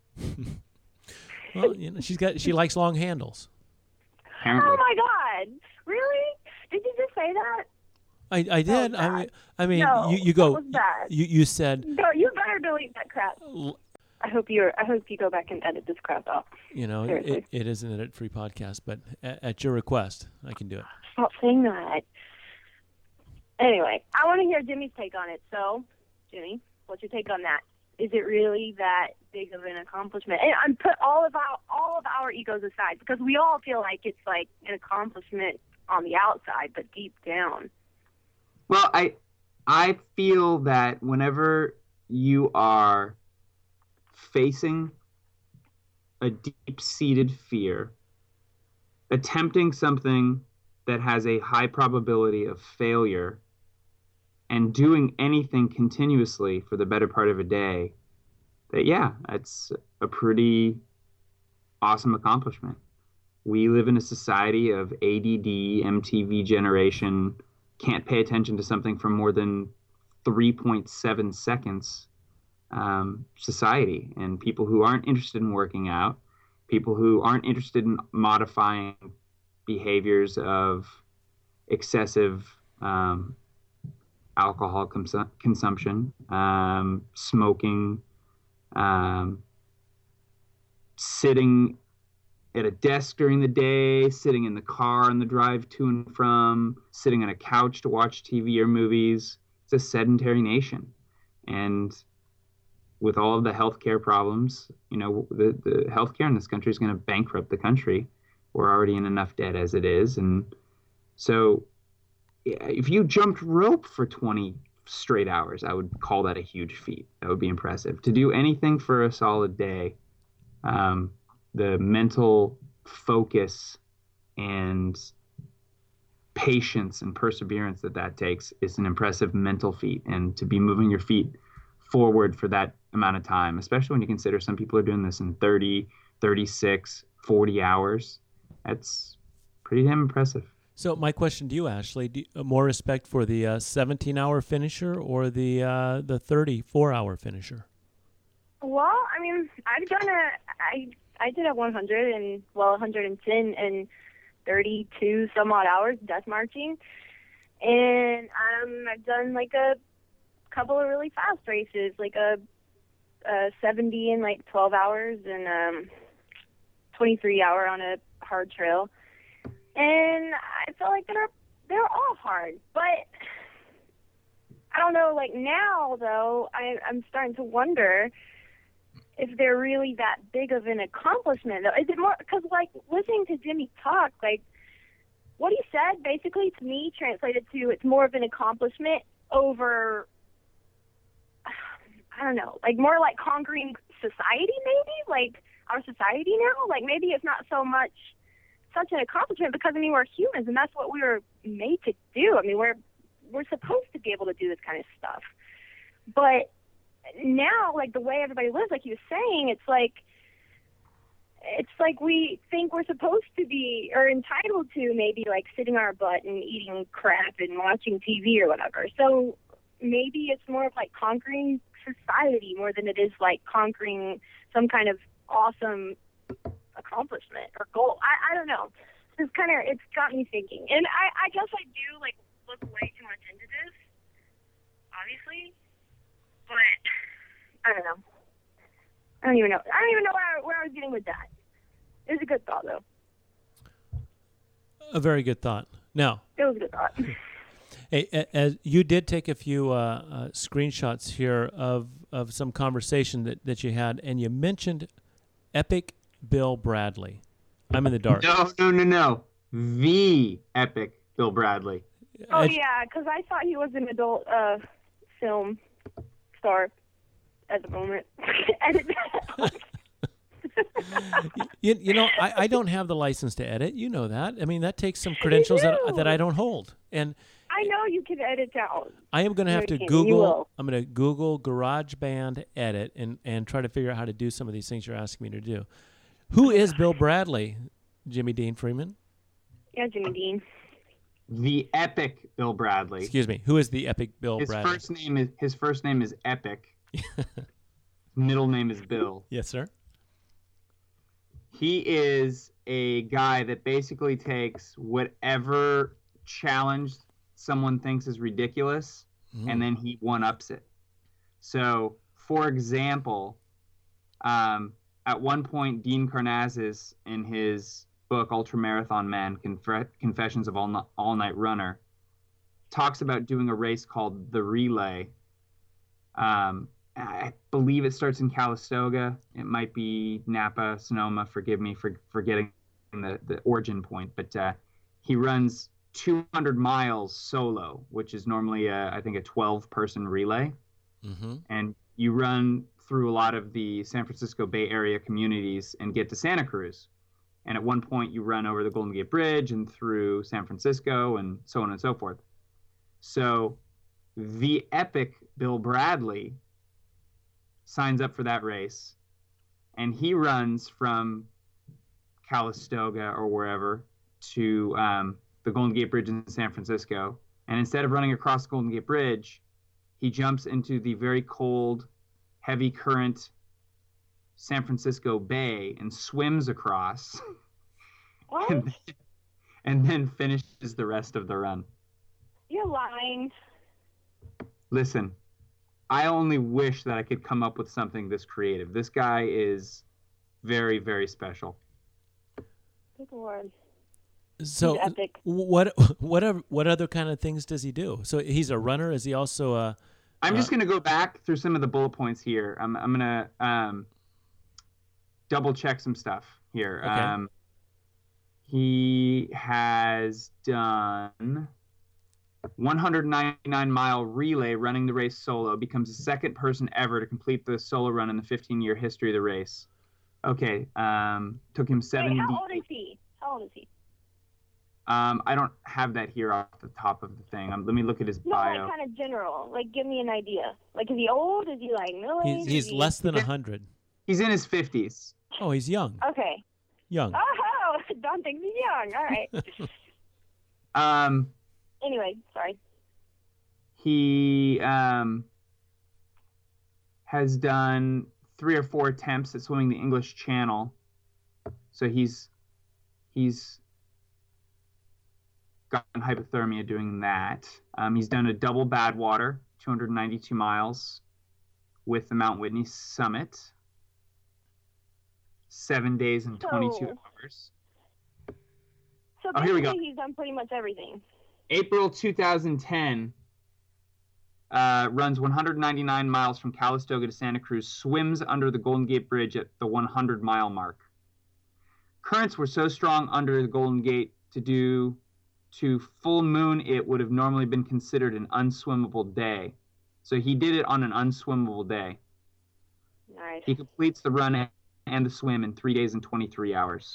Well, you know, she's got she likes long handles. Apparently. Oh my God! Really? Did you just say that? I, I did. I mean, I mean, No, you, you go. that was bad. You you said No, you better delete that crap. I hope you're. I hope you go back and edit this crap out. you know Seriously. it, it is an edit free podcast, but at, at your request, I can do it. Stop saying that. Anyway, I want to hear Jimmy's take on it. So, Jimmy, what's your take on that? Is it really that big of an accomplishment? And I'm put all of our all of our egos aside because we all feel like it's like an accomplishment on the outside, but deep down. Well, I I feel that whenever you are facing a deep-seated fear, attempting something that has a high probability of failure, and doing anything continuously for the better part of a day, that, yeah, it's a pretty awesome accomplishment. We live in a society of A D D, M T V generation, can't pay attention to something for more than three point seven seconds um, society. And people who aren't interested in working out, people who aren't interested in modifying behaviors of excessive um, alcohol cons- consumption, um, smoking, um, sitting at a desk during the day, sitting in the car on the drive to and from, sitting on a couch to watch T V or movies. It's a sedentary nation. And with all of the healthcare problems, you know, the, the healthcare in this country is going to bankrupt the country. We're already in enough debt as it is. And so if you jumped rope for twenty straight hours. I would call that a huge feat. That would be impressive. To do anything for a solid day, um, the mental focus and patience and perseverance that that takes is an impressive mental feat. And to be moving your feet forward for that amount of time, especially when you consider some people are doing this in thirty, thirty-six, forty hours, that's pretty damn impressive. So my question to you, Ashley, do you, uh, more respect for the uh, seventeen-hour finisher or the uh, the thirty-four-hour finisher? Well, I mean, I've done a, I, I did a one hundred and, well, one hundred ten and thirty-two some odd hours death marching. And um, I've done like a couple of really fast races, like a, a seventy in like twelve hours and um, twenty-three hour on a hard trail. And I feel like they're they're all hard, but I don't know. Like now, though, I, I'm starting to wonder if they're really that big of an accomplishment. Though, is it more because like listening to Jimmy talk, like what he said, basically to me translated to it's more of an accomplishment over, I don't know, like more like conquering society, maybe like our society now. Like maybe it's not so much such an accomplishment because I mean we're humans and that's what we were made to do. I mean we're we're supposed to be able to do this kind of stuff. But now, like the way everybody lives, like you were saying, it's like it's like we think we're supposed to be or entitled to maybe like sitting on our butt and eating crap and watching T V or whatever. So maybe it's more of like conquering society more than it is like conquering some kind of awesome accomplishment or goal. I, I don't know. It's kind of, it's got me thinking. And I, I guess I do, like, look way too much into this, obviously. But, I don't know. I don't even know. I don't even know where I, where I was getting with that. It was a good thought, though. A very good thought. Now, it was a good thought. Hey, as you did take a few uh, uh, screenshots here of, of some conversation that, that you had, and you mentioned Epic Bill Bradley. I'm in the dark. No, no, no, no. The Epic Bill Bradley. Oh, yeah, because I thought he was an adult uh, film star at the moment. you, you know, I, I don't have the license to edit. You know that. I mean, that takes some credentials that, that I don't hold. And I know you can edit out. I am going to have to Google. I'm going to Google GarageBand edit and, and try to figure out how to do some of these things you're asking me to do. Who is Bill Bradley, Jimmy Dean Freeman? Yeah, Jimmy Dean. The Epic Bill Bradley. Excuse me. Who is the Epic Bill his Bradley? First name is, his first name is Epic. Middle name is Bill. Yes, sir. He is a guy that basically takes whatever challenge someone thinks is ridiculous, mm. and then he one-ups it. So, for example, um, at one point, Dean Karnazes, in his book Ultramarathon Man, Conf- Confessions of All, All Night Runner, talks about doing a race called the Relay. Um, I believe it starts in Calistoga. It might be Napa, Sonoma. Forgive me for forgetting the, the origin point. But uh, he runs two hundred miles solo, which is normally, a, I think, a twelve-person relay. Mm-hmm. And you run through a lot of the San Francisco Bay Area communities and get to Santa Cruz. And at one point, you run over the Golden Gate Bridge and through San Francisco and so on and so forth. So the Epic Bill Bradley signs up for that race, and he runs from Calistoga or wherever to um, the Golden Gate Bridge in San Francisco. And instead of running across the Golden Gate Bridge, he jumps into the very cold, heavy current San Francisco Bay and swims across and, then, and then finishes the rest of the run. You're lying. Listen, I only wish that I could come up with something this creative. This guy is very, very special. Good Lord. So what what are, what other kind of things does he do? So he's a runner. Is he also a? I'm uh, just going to go back through some of the bullet points here. I'm I'm going to um, double check some stuff here. Okay. Um, he has done one hundred ninety-nine mile relay running the race solo, becomes the second person ever to complete the solo run in the fifteen-year history of the race. Okay, um, took him seventy. Wait, how old is he? How old is he? Um, I don't have that here off the top of the thing. Um, let me look at his No, bio. like kind of general. Like, give me an idea. Like, is he old? Is he like middle He's, aged? he's Is he- less than one hundred. He's in his fifties. Oh, he's young. Okay. Young. Oh, Don thinks he's young. All right. Um, Anyway, sorry. he um, has done three or four attempts at swimming the English Channel. So he's he's gotten hypothermia doing that. Um, he's done a double Badwater, two hundred ninety-two miles, with the Mount Whitney Summit. Seven days and twenty-two So- hours. So Oh, here we basically, go. he's done pretty much everything. April two thousand ten, uh, runs one hundred ninety-nine miles from Calistoga to Santa Cruz, swims under the Golden Gate Bridge at the one hundred mile mark. Currents were so strong under the Golden Gate to do to full moon it would have normally been considered an unswimmable day. So he did it on an unswimmable day. Nice. He completes the run and the swim in three days and twenty-three hours.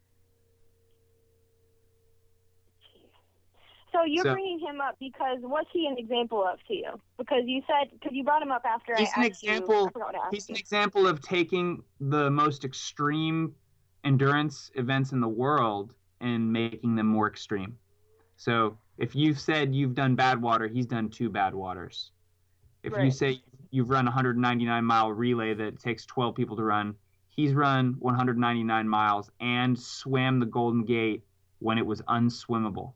So you're So- bringing him up because what's he an example of to you? Because you said because you brought him up after He's I an asked you. example. I forgot what to ask He's an you. example of taking the most extreme endurance events in the world and making them more extreme. So if you've said you've done Badwater, he's done two Badwaters. If you Right. say you've run a one hundred ninety-nine mile relay that takes twelve people to run, he's run one hundred ninety-nine miles and swam the Golden Gate when it was unswimmable.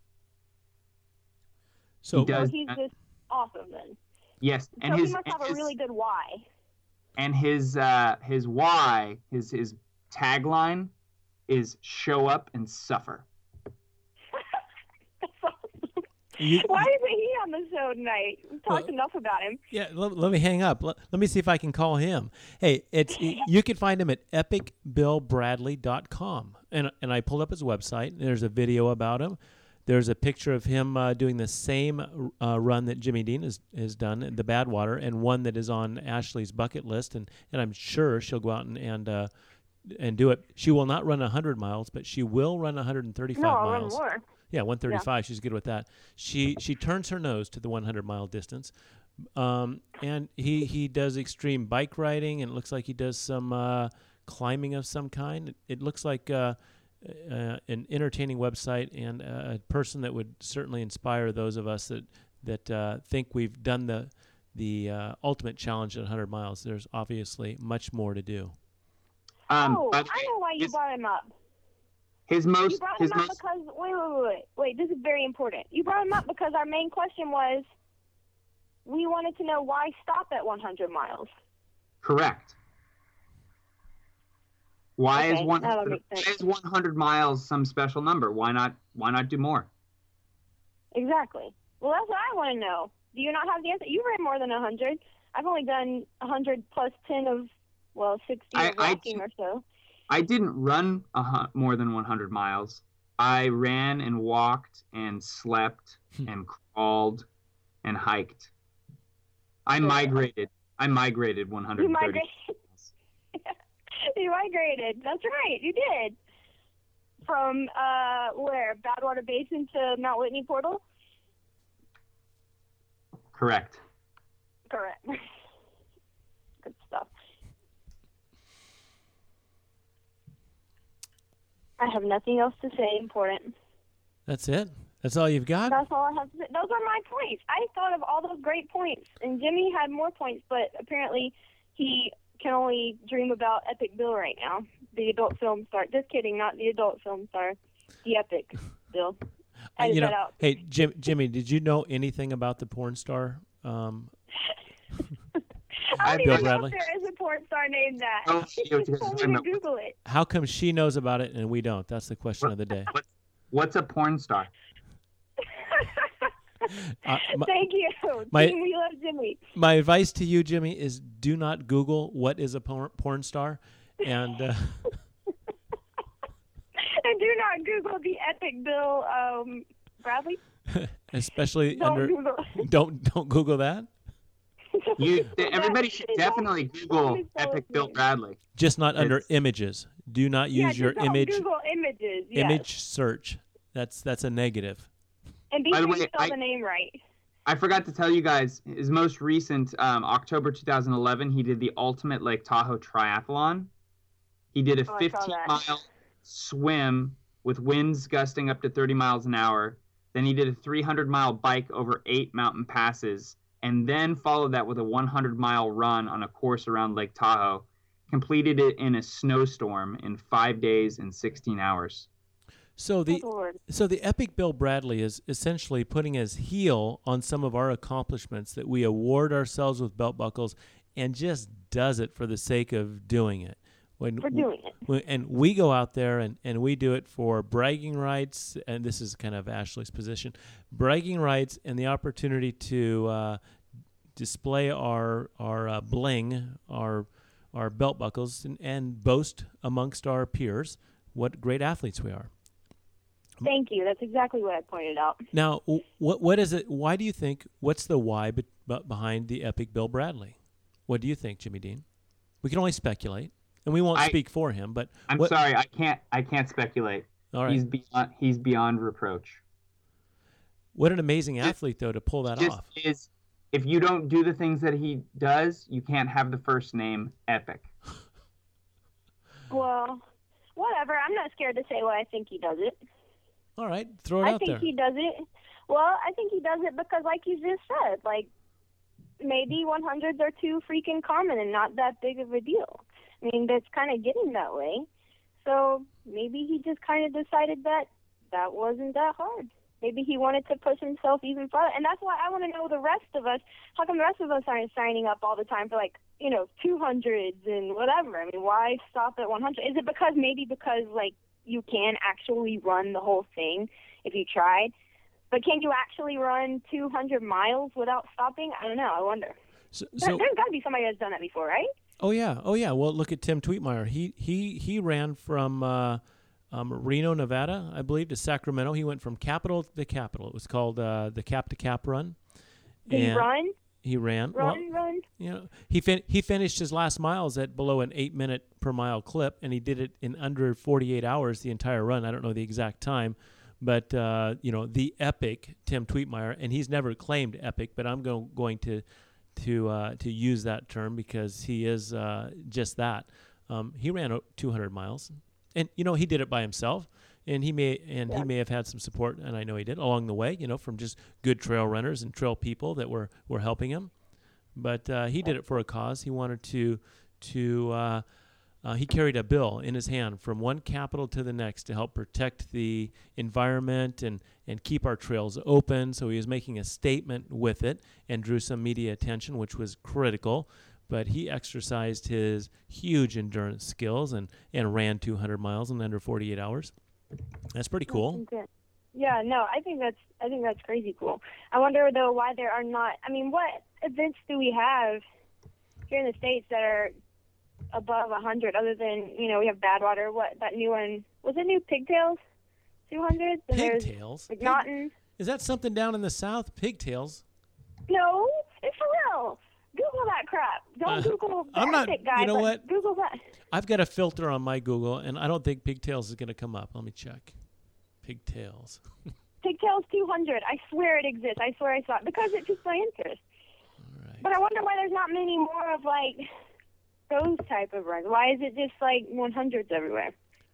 So He So does- he's just awesome then. Yes, and so his he must and have a his- really good why. and his uh, his why, his his tagline is show up and suffer. That's awesome. you, Why isn't he on the show tonight? We've talked Well- enough about him. yeah, let, let me hang up. Let, let me see if I can call him. Hey, it's you can find him at epic bill bradley dot com. And and I pulled up his website. There's a video about him. There's a picture of him uh, doing the same uh, run that Jimmy Dean has, has done, the Badwater, and one that is on Ashley's bucket list. And, and I'm sure she'll go out and and, uh, and do it. She will not run one hundred miles, but she will run one hundred thirty-five No, I'll run miles. more. Yeah, one thirty-five. She's good with that. She she turns her nose to the one hundred mile distance, um, and he he does extreme bike riding, and it looks like he does some uh, climbing of some kind. It, it looks like uh, uh, an entertaining website and a person that would certainly inspire those of us that that uh, think we've done the the uh, ultimate challenge at one hundred miles. There's obviously much more to do. Um, oh, by the I way, know why you his, brought him up. his You most brought his him up most because wait, wait, wait, wait, wait. This is very important. You brought him up because our main question was we wanted to know why stop at one hundred miles. correct. Why Okay, is one that'll hundred, make why sense. is one hundred miles some special number? Why not why not do more? Exactly. Well, that's what I want to know. Do you not have the answer? You ran more than one hundred. I've only done one hundred plus ten of, well, sixty I- of I walking do- or so. I didn't run a, hu- more than one hundred miles. I ran and walked and slept and crawled and hiked. I Good. migrated. I migrated one hundred thirty. You migrated. You migrated. That's right. You did. From uh, where? Badwater Basin to Mount Whitney Portal? Correct. Correct. Good stuff. I have nothing else to say important. That's it. That's all you've got. That's all I have to say. Those are my points. I thought of all those great points, and Jimmy had more points, but apparently he can only dream about Epic Bill right now, the adult film star. Just kidding, not the adult film star, the Epic Bill. Uh, Edit you know, that out. hey Jim, Jimmy, did you know anything about the porn star? Um, I don't Bill even know Bradley. if there is a porn star named that. Oh, she was You just told talking me to about- Google it. how come she knows about it and we don't? That's the question of the day. What's a porn star? Uh, my, Thank you. my- Team, we love Jimmy. my advice to you, Jimmy, is do not Google what is a porn, porn star, and uh, And do not Google the Epic Bill um, Bradley. especially Don't under. Google. Don't don't Google that. You, everybody should definitely Google Epic Bill Bradley. Just not under It's- images. Do not Yeah, use your just don't image Google images. Yes. image search. That's that's a negative. And be By the sure you way, spell I- the name right. I forgot to tell you guys, his most recent, um, October two thousand eleven, he did the Ultimate Lake Tahoe Triathlon. He did a Oh, I saw fifteen that. mile swim with winds gusting up to thirty miles an hour. Then he did a three hundred mile bike over eight mountain passes, and then followed that with a one hundred mile run on a course around Lake Tahoe. Completed it in a snowstorm in five days and sixteen hours. So the Good Lord. so the Epic Bill Bradley is essentially putting his heel on some of our accomplishments that we award ourselves with belt buckles, and just does it for the sake of doing it. When For doing it. we- and we go out there and, and we do it for bragging rights, and this is kind of Ashley's position, bragging rights and the opportunity to uh, display our our uh, bling, our our belt buckles, and, and boast amongst our peers what great athletes we are. Thank you. That's exactly what I pointed out. Now, w- what what is it? Why do you think? What's the why be, be- behind the Epic Bill Bradley? What do you think, Jimmy Dean? We can only speculate, and we won't I- speak for him. But I'm what, sorry, I can't. I can't speculate. all right, He's beyond. He's beyond reproach. what an amazing athlete though to pull that Just off. is. If you don't do the things that he does, you can't have the first name Epic. Well, whatever. I'm not scared to say why I think he does it. All right, throw it I out think there. he does it. Well, I think he does it because, like you just said, like maybe one hundreds are too freaking common and not that big of a deal. I mean, that's kind of getting that way. So maybe he just kind of decided that that wasn't that hard. Maybe he wanted to push himself even further. And that's why I want to know the rest of us. How come the rest of us aren't signing up all the time for, like, you know, two hundreds and whatever? I mean, why stop at one hundred? Is it because maybe because, like, you can actually run the whole thing if you tried? But can you actually run two hundred miles without stopping? I don't know. I wonder. So, There- so There's got to be somebody that's done that before, right? oh yeah, oh yeah. Well, look at Tim Tweetmeyer. He he he ran from uh, um, Reno, Nevada, I believe, to Sacramento. He went from capital to capital. It was called uh, the Cap to Cap Run. Did he And run? He ran. Well, Run, run? you know, he fin- he finished his last miles at below an eight minute per mile clip, and he did it in under forty-eight hours the entire run. I don't know the exact time, but uh, you know, the epic Tim Tweetmeyer, and he's never claimed epic, but I'm go- going to to uh, to use that term because he is uh, just that. Um, he ran o- two hundred miles, and you know, he did it by himself. And he may and he Yeah. may have had some support, and I know he did along the way. You know, from just good trail runners and trail people that were, were helping him. But uh, he did it for a cause. He wanted to to uh, uh, he carried a bill in his hand from one capital to the next to help protect the environment and, and keep our trails open. So he was making a statement with it and drew some media attention, which was critical. But he exercised his huge endurance skills and, and ran two hundred miles in under forty-eight hours. That's pretty cool. Okay. Yeah, no, I think that's I think that's crazy cool. I wonder though why there are not. I mean, what events do we have here in the States that are above a hundred? Other than, you know, we have Badwater. What that new one was? It new Pigtails, two hundred. Pigtails? Pig- McNaughton. Is that something down in the south? Pigtails? No, it's for real. Google that crap. Don't Uh, Google the I'm not- epic guy. you know but what? Google that. I've got a filter on my Google, and I don't think pigtails is going to come up. Let me check. Pigtails. Pigtails two hundred. I swear it exists. I swear I saw it because it piqued my interest. All right. But I wonder why there's not many more of like those type of runs. Why is it just like one hundreds everywhere?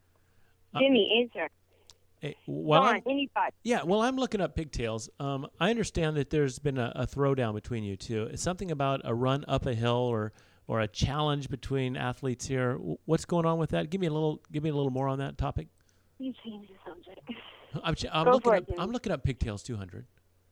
Uh, Jimmy, answer. Hey, well, Go on, I'm, any thoughts? yeah, well, I'm looking up pigtails. Um, I understand that there's been a, a throwdown between you two. It's something about a run up a hill or or a challenge between athletes here. W- What's going on with that? Give me a little. Give me a little more on that topic. You change the subject. I'm, ch- I'm Go looking for up. it, Jimmy. I'm looking up pigtails two hundred.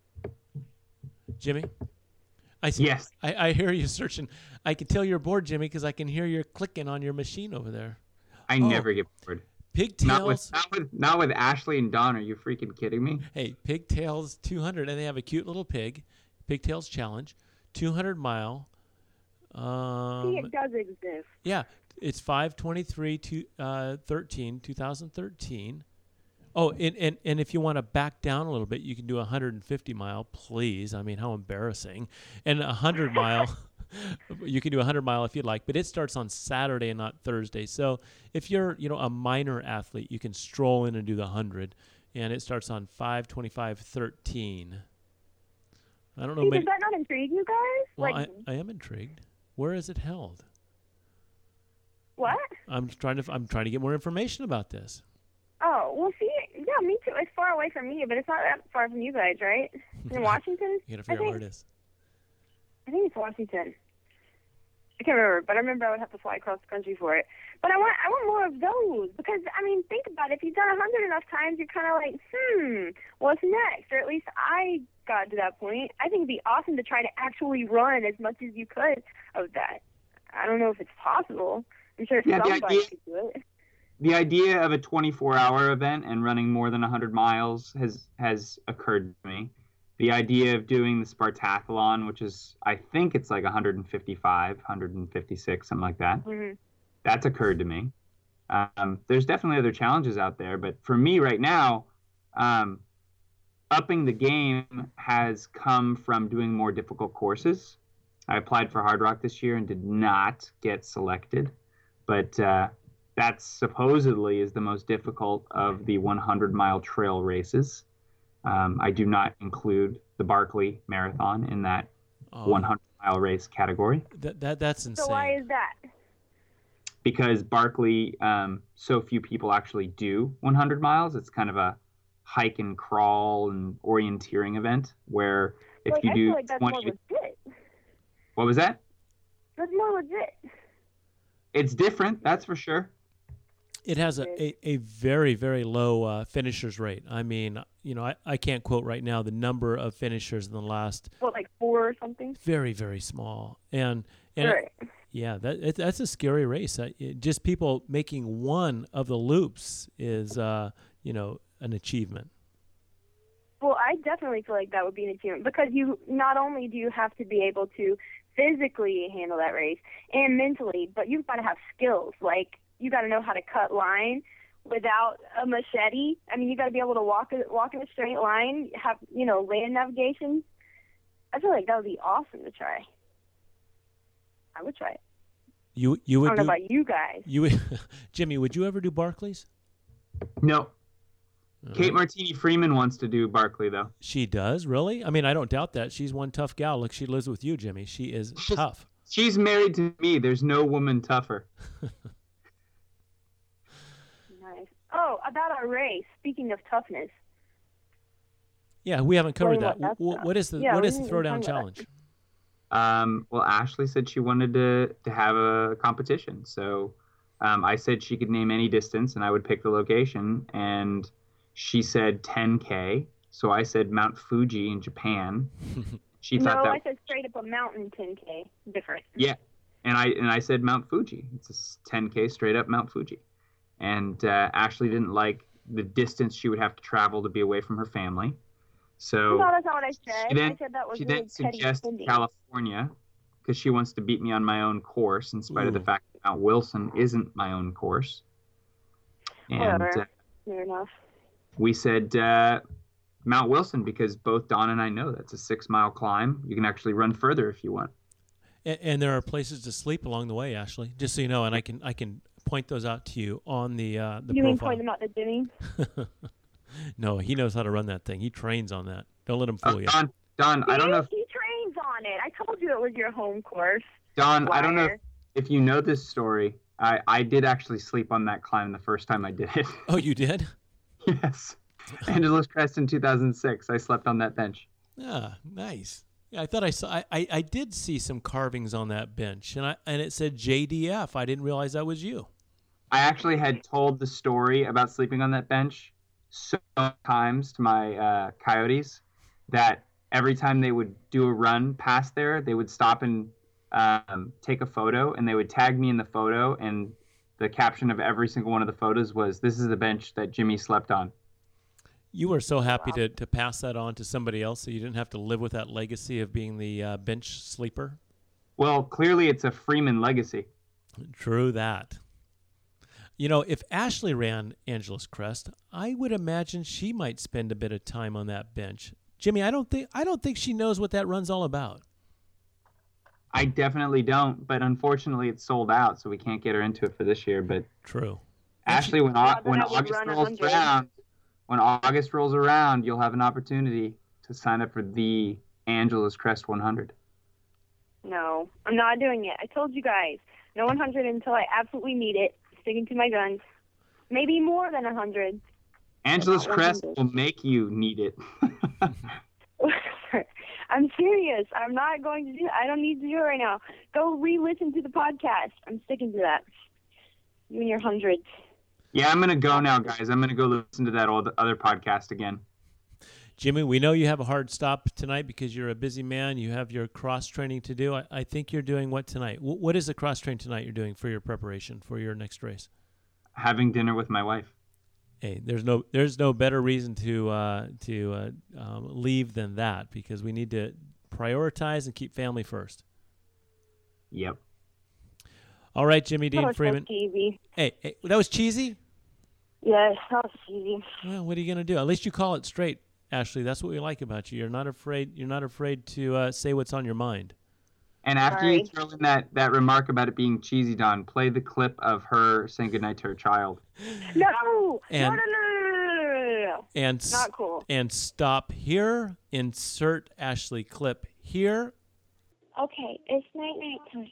Jimmy, I see. Yes. I, I hear you searching. I can tell you're bored, Jimmy, because I can hear you clicking on your machine over there. I Oh. never get bored. Pigtails. Not with, not with not with Ashley and Don. Are you freaking kidding me? Hey, Pigtails two hundred, and they have a cute little pig. Pigtails Challenge, two hundred mile. See, Um, it does exist. yeah, it's five twenty-three to uh, thirteen, two thousand thirteen. Oh, and, and, and if you want to back down a little bit, you can do a one hundred fifty mile, please. I mean, how embarrassing. And a one hundred mile, you can do a one hundred mile if you'd like, but it starts on Saturday and not Thursday. So if you're, you know, a minor athlete, you can stroll in and do the one hundred, and it starts on five twenty-five thirteen. I don't know. See, Maybe, does that not intrigue you guys? well, like, I, I am intrigued. Where is it held? what? I'm trying to I'm trying to get more information about this. Oh, well, see, yeah, me too. It's far away from me, but it's not that far from you guys, right? In Washington? You got to I figure out think, where it is. I think it's Washington. I can't remember, but I remember I would have to fly across the country for it. But I want I want more of those because, I mean, think about it. If you've done a hundred enough times, you're kind of like, hmm, what's next? Or at least I got to that point. I think it'd be awesome to try to actually run as much as you could of that. I don't know if it's possible. I'm sure Yeah, the somebody idea- could do it. The idea of a twenty-four hour event and running more than one hundred miles has has occurred to me. The idea of doing the Spartathlon, which is, I think it's like one hundred fifty-five, one hundred fifty-six, something like that. Mm-hmm. That's occurred to me. Um, there's definitely other challenges out there, but for me right now, um, upping the game has come from doing more difficult courses. I applied for Hard Rock this year and did not get selected, but uh, that supposedly is the most difficult of the one hundred mile trail races. Um, I do not include the Barkley Marathon in that Oh, one hundred mile race category that, that that's insane. So why is that? because Barkley, um, so few people actually do one hundred miles. It's kind of a hike and crawl and orienteering event where if like, you I do feel like that's more twenty, legit. what was that? That's more legit. It's different, that's for sure. It has a, a, a very, very low uh, finishers rate. I mean, you know, I, I can't quote right now the number of finishers in the last, What, like four or something? very, very small. And, and Right. yeah, that it, that's a scary race. Uh, it, just people making one of the loops is, uh, you know, an achievement. Well, I definitely feel like that would be an achievement because you not only do you have to be able to physically handle that race and mentally, but you've got to have skills. Like, you got to know how to cut line without a machete. I mean, you got to be able to walk walk in a straight line, have, you know, land navigation. I feel like that would be awesome to try. I would try it. You you I would don't know do about you guys. you Jimmy, would you ever do Barclays? No. Uh, Kate Martini Freeman wants to do Barkley, though. She does, really? I mean, I don't doubt that. She's one tough gal. Look, she lives with you, Jimmy. She is She's- tough. She's married to me. There's no woman tougher. Nice. Oh, about our race. Speaking of toughness. Yeah, we haven't covered Explain that. what that's Wh- about. what is the Yeah, what we is the didn't even throwdown talk about challenge? Um, well, Ashley said she wanted to, to have a competition. So um, I said she could name any distance and I would pick the location. And she said ten K. So I said Mount Fuji in Japan. She No, thought that I said straight up a mountain ten K. Different. Yeah, and I and I said Mount Fuji. It's a ten K straight up Mount Fuji. And uh, Ashley didn't like the distance she would have to travel to be away from her family. So No, that's not what I said. she then, I said that was she really then petty suggested spending. California because she wants to beat me on my own course in spite of the Ooh. fact that Mount Wilson isn't my own course. And Whatever. uh, Fair enough. we said uh, Mount Wilson because both Dawn and I know that's a six mile climb. You can actually run further if you want. And, and there are places to sleep along the way, Ashley. Just so you know, and I can I can point those out to you on the uh, the You mean profile. point them out to Jimmy? No, he knows how to run that thing. He trains on that. Don't let him Uh, fool you. Dawn, Dawn, I don't know if He trains on it. I told you it was your home course. Dawn, I don't know Liar. if, if you know this story. I, I did actually sleep on that climb the first time I did it. Oh, you did? Yes. Angeles Crest in two thousand six. I slept on that bench. Ah, nice. Yeah, I thought I saw. I, I, I did see some carvings on that bench, and I and it said J D F. I didn't realize that was you. I actually had told the story about sleeping on that bench so many times to my uh, coyotes that every time they would do a run past there, they would stop and um, take a photo, and they would tag me in the photo, and the caption of every single one of the photos was, "This is the bench that Jimmy slept on." You were so happy to, to pass that on to somebody else, so you didn't have to live with that legacy of being the uh, bench sleeper. Well, clearly it's a Freeman legacy. True that. You know, if Ashley ran Angeles Crest, I would imagine she might spend a bit of time on that bench. Jimmy, I don't think I don't think she knows what that run's all about. I definitely don't, but unfortunately it's sold out, so we can't get her into it for this year. But True. Ashley, when, Yeah, when then I would August run rolls one hundred. around, when August rolls around, you'll have an opportunity to sign up for the Angeles Crest one hundred. No, I'm not doing it. I told you guys, no one hundred until I absolutely need it. Sticking to my guns. Maybe more than one hundred. Angeles Not Crest one hundred. will make you need it. I'm serious. I'm not going to do it. I don't need to do it right now. Go re-listen to the podcast. I'm sticking to that. You and your hundreds. Yeah, I'm going to go now, guys. I'm going to go listen to that old other podcast again. Jimmy, we know you have a hard stop tonight because you're a busy man. You have your cross training to do. I, I think you're doing what tonight? W- what is the cross train tonight you're doing for your preparation for your next race? Having dinner with my wife. Hey, there's no there's no better reason to uh, to uh, um, leave than that, because we need to prioritize and keep family first. Yep. All right, Jimmy That Dean was Freeman. so cheesy. Hey, hey, that was cheesy? Yes, that was cheesy. Well, what are you going to do? At least you call it straight, Ashley. That's what we like about you. You're not afraid. You're not afraid to uh, say what's on your mind. And after Sorry. you throw in that, that remark about it being cheesy, Don, play the clip of her saying goodnight to her child. No! And- no, no, no, no, no, no, no, no. And s- Not cool. And stop here. Insert Ashley clip here. Okay, it's night night time.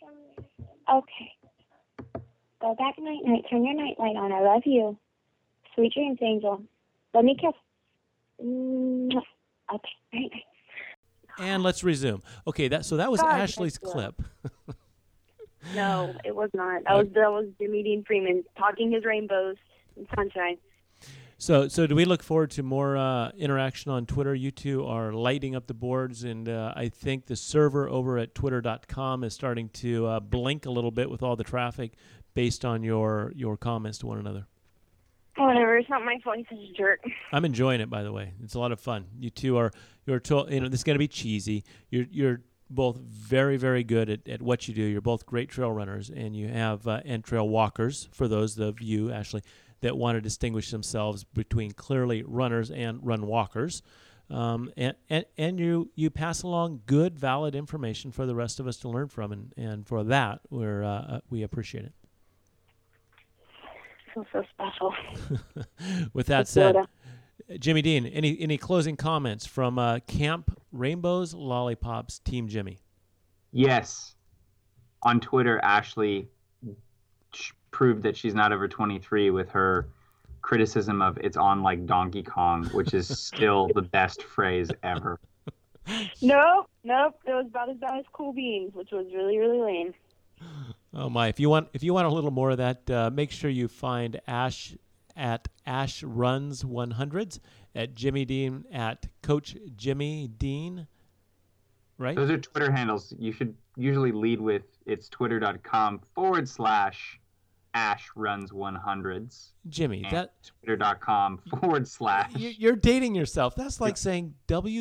Okay. Go back night night. Turn your night light on. I love you. Sweet dreams, Angel. Let me kiss. Mwah. Okay, night night. And let's resume. Okay, that so that was God, Ashley's that's clip. No, it was not. That was that was Jimmy Dean Freeman talking his rainbows and sunshine. So, so do we look forward to more uh, interaction on Twitter? You two are lighting up the boards, and uh, I think the server over at twitter dot com is starting to uh, blink a little bit with all the traffic based on your your comments to one another. Whatever, it's not my fault. He's such a jerk. I'm enjoying it, by the way. It's a lot of fun. You two are you're to, you know this is going to be cheesy. You're you're both very very good at, at what you do. You're both great trail runners, and you have uh, and trail walkers. For those of you, Ashley, that want to distinguish themselves between clearly runners and run walkers, um, and, and and you you pass along good valid information for the rest of us to learn from, and, and for that we're uh, we appreciate it. I feel so special. With that It's said, Florida. Jimmy Dean, any any closing comments from uh, Camp Rainbows Lollipops Team Jimmy? Yes. On Twitter, Ashley sh- proved that she's not over twenty-three with her criticism of "it's on like Donkey Kong," which is still the best phrase ever. No, nope. It was about as bad as Cool Beans, which was really, really lame. Oh my! If you want, if you want a little more of that, uh, make sure you find Ash at Ash Runs one hundreds, at Jimmy Dean at Coach Jimmy Dean. Right? Those are Twitter handles. You should usually lead with it's twitter.com forward slash Ash Runs one hundreds. Jimmy, And that twitter.com forward slash. you- you're dating yourself. That's like saying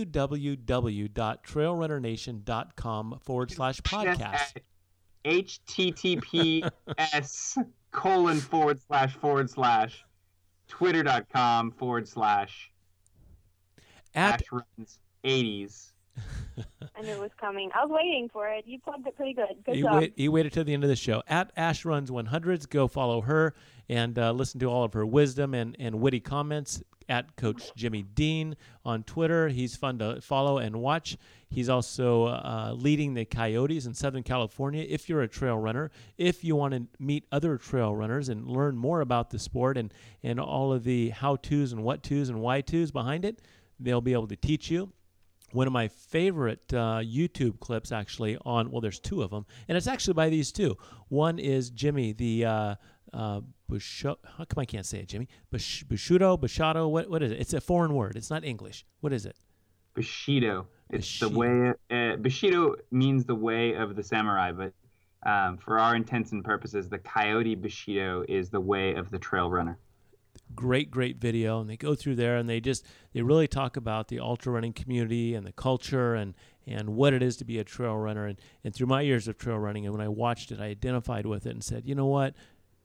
www.trailrunnernation.com forward slash podcast. H T T P S colon forward slash forward slash twitter.com forward slash At Ash Runs eighties. I knew it was coming. I was waiting for it. You plugged it pretty good. Good You, job. wait, you waited till the end of the show. At Ash Runs one hundreds, go follow her and uh, listen to all of her wisdom and, and witty comments. At Coach Jimmy Dean on Twitter. He's fun to follow and watch. He's also uh, leading the Coyotes in Southern California. If you're a trail runner, if you want to meet other trail runners and learn more about the sport and, and all of the how-tos and what-tos and why-tos behind it, they'll be able to teach you. One of my favorite uh, YouTube clips, actually, on, well, there's two of them, and it's actually by these two. One is Jimmy, the uh, uh, Busho, how come I can't say it, Jimmy? Bush, Bushudo, Bushato, what, what is it? It's a foreign word. It's not English. What is it? Bushido. It's Bushido. the way. Uh, Bushido means the way of the samurai, but um, for our intents and purposes, the Coyote Bushido is the way of the trail runner. Great, great video, and they go through there and they just they really talk about the ultra running community and the culture and and what it is to be a trail runner. And and through my years of trail running, and when I watched it, I identified with it and said, you know what,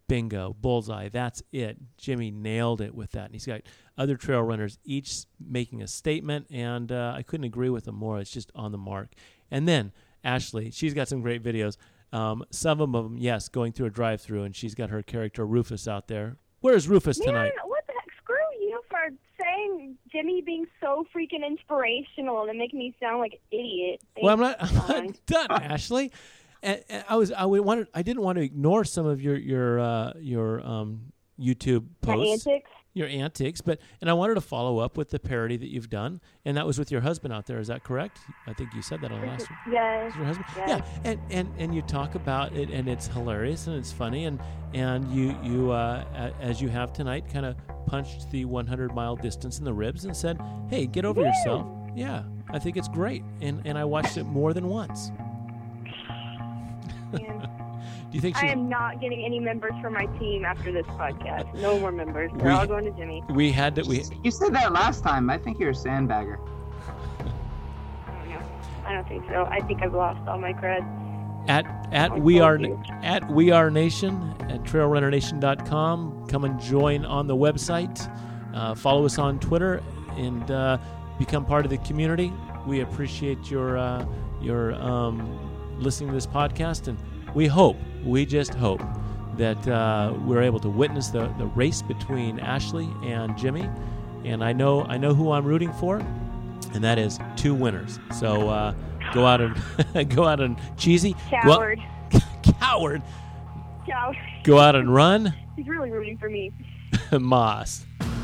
Bingo, bullseye. That's it. Jimmy nailed it with that. And he's got other trail runners each making a statement, and uh, I couldn't agree with them more. It's just on the mark. And then Ashley, she's got some great videos. Um, some of them, yes, going through a drive-through, and she's got her character Rufus out there. Where's Rufus Man, tonight? what the heck? Screw you for saying Jimmy being so freaking inspirational and making me sound like an idiot. Well, I'm not, I'm Fine. not done, Ashley. And, and I was I wanted I didn't want to ignore some of your your uh, your um, YouTube My posts, antics? your antics, but and I wanted to follow up with the parody that you've done, and that was with your husband out there. Is that correct? I think you said that on the last one. Yes. Your husband? Yes. Yeah, and, and, and you talk about it, and it's hilarious, and it's funny, and and you you uh, a- as you have tonight, kind of punched the one hundred mile distance in the ribs and said, "Hey, get over Yeah. yourself." Yeah, I think it's great, and and I watched it more than once. Man. Do you think I she's? am not getting any members for my team after this podcast. No more members. They're We- all going to Jimmy. We had to. We You said that last time. I think you're a sandbagger. I don't know. I don't think so. I think I've lost all my cred. at at I we told are you. at we are nation at trail runner nation dot com. Come and join on the website. Uh, follow us on Twitter and uh, become part of the community. We appreciate your uh, your um, listening to this podcast, and we hope, we just hope, that uh, we're able to witness the, the race between Ashley and Jimmy. And I know I know who I'm rooting for, and that is two winners. So uh, go out and go out and cheesy go out- Coward. coward. Coward. Go out and run, He's really rooting for me. Moss.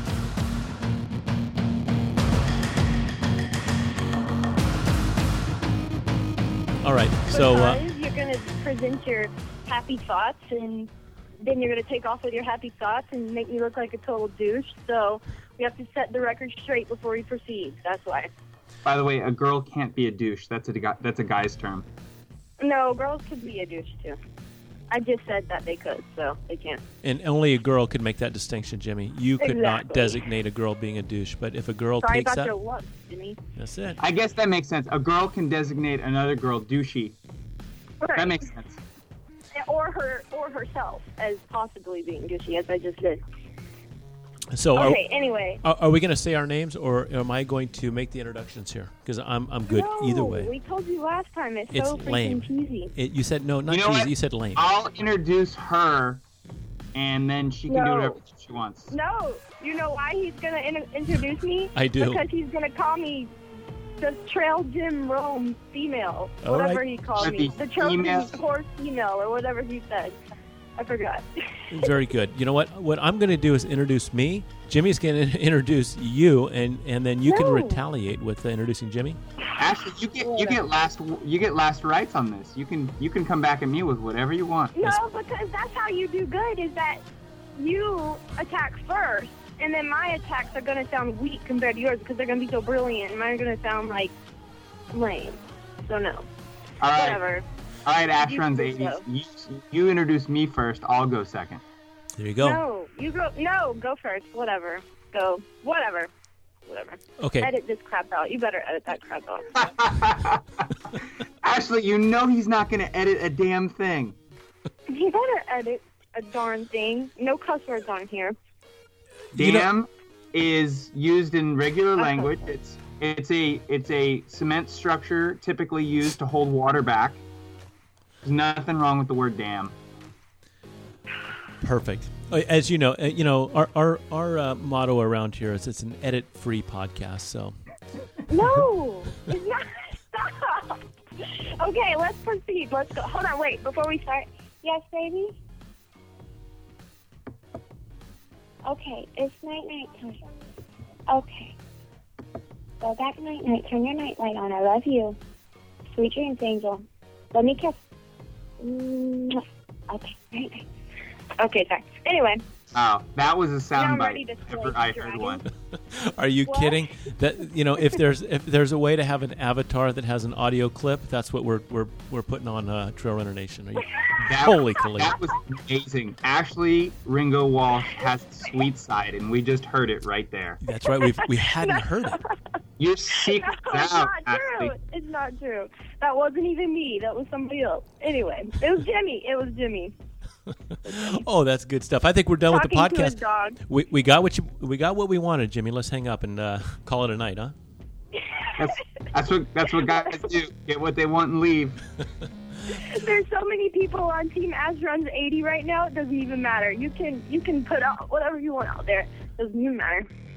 All right, so uh, Because you're going to present your happy thoughts, and then you're going to take off with your happy thoughts and make me look like a total douche. So we have to set the record straight before we proceed. That's why. By the way, a girl can't be a douche. That's a guy- that's a guy's term. No, girls could be a douche, too. I just said that they could, so they can't. and only a girl could make that distinction, Jimmy. You could not Exactly. designate a girl being a douche, but if a girl Sorry takes about that, your luck, Jimmy. that's it. I guess that makes sense. A girl can designate another girl douchey. Right. That makes sense. Or her, or herself as possibly being douchey, as I just did. So are, Okay, anyway. are, are we going to say our names, or am I going to make the introductions here? Because I'm I'm good no, either way. we told you last time. It's, It's so freaking lame. cheesy. It, you said no, not You know cheesy. what? You said lame. I'll introduce her, and then she can do No. whatever she wants. No, you know why he's gonna in- introduce me? I do. Because he's gonna call me the Trail Jim Rome female, All whatever right. he called Or me, the the chosen female- horse female, or whatever he said. I forgot. Very good. You know what? What I'm going to do is introduce me. Jimmy's going to introduce you, and, and then you can No. retaliate with uh, introducing Jimmy. Ashley, you get you get last you get last rights on this. You can you can come back at me with whatever you want. No, because that's how you do good. Is that you attack first, and then my attacks are gonna sound weak compared to yours because they're gonna be so brilliant, and mine are gonna sound like lame. So no, All right, whatever. all right. Ash You runs do eighties. so. You, you introduce me first. I'll go second. There you go. No, you go. No, go first. Whatever. Go. Whatever. Whatever. Okay. Edit this crap out. You better edit that crap out. Ashley, you know he's not going to edit a damn thing. You better edit a darn thing. No cuss words on here. You know- Dam is used in regular Okay. language. It's it's a it's a cement structure typically used to hold water back. There's nothing wrong with the word dam. Perfect. Uh, As you know, uh, you know our our, our uh, motto around here is it's an edit-free podcast. So No, it's not. Stop. Okay, let's proceed. Let's go. Hold on, wait. Before we start. Yes, baby? Okay, it's night night time. Okay. Go back night night. Turn your night light on. I love you. Sweet dreams, angel. Let me kiss. Mwah. Okay, night night. Okay, sorry. Anyway, Oh, that was a Now I'm ready soundbite. to Ever slay I the heard dragon. one. are you What? kidding? That you know, if there's if there's a way to have an avatar that has an audio clip, that's what we're we're we're putting on uh, Trail Runner Nation. Are you That, Holy Khalid. that was amazing. Ashley Ringo Walsh has a sweet side, and we just heard it right there. That's right. We've we hadn't heard it. Your no, secret's it's out, not Ashley. true. It's not true. That wasn't even me. That was somebody else. Anyway, it was Jimmy. It was Jimmy. Oh, that's good stuff. I think we're done Talking with the to a podcast. dog. We we got what you we got what we wanted, Jimmy. Let's hang up and uh, call it a night, huh? That's, that's what that's what guys do. Get what they want and leave. There's so many people on Team Ash Runs eighty right now. It doesn't even matter. You can you can put out whatever you want out there. Doesn't even matter.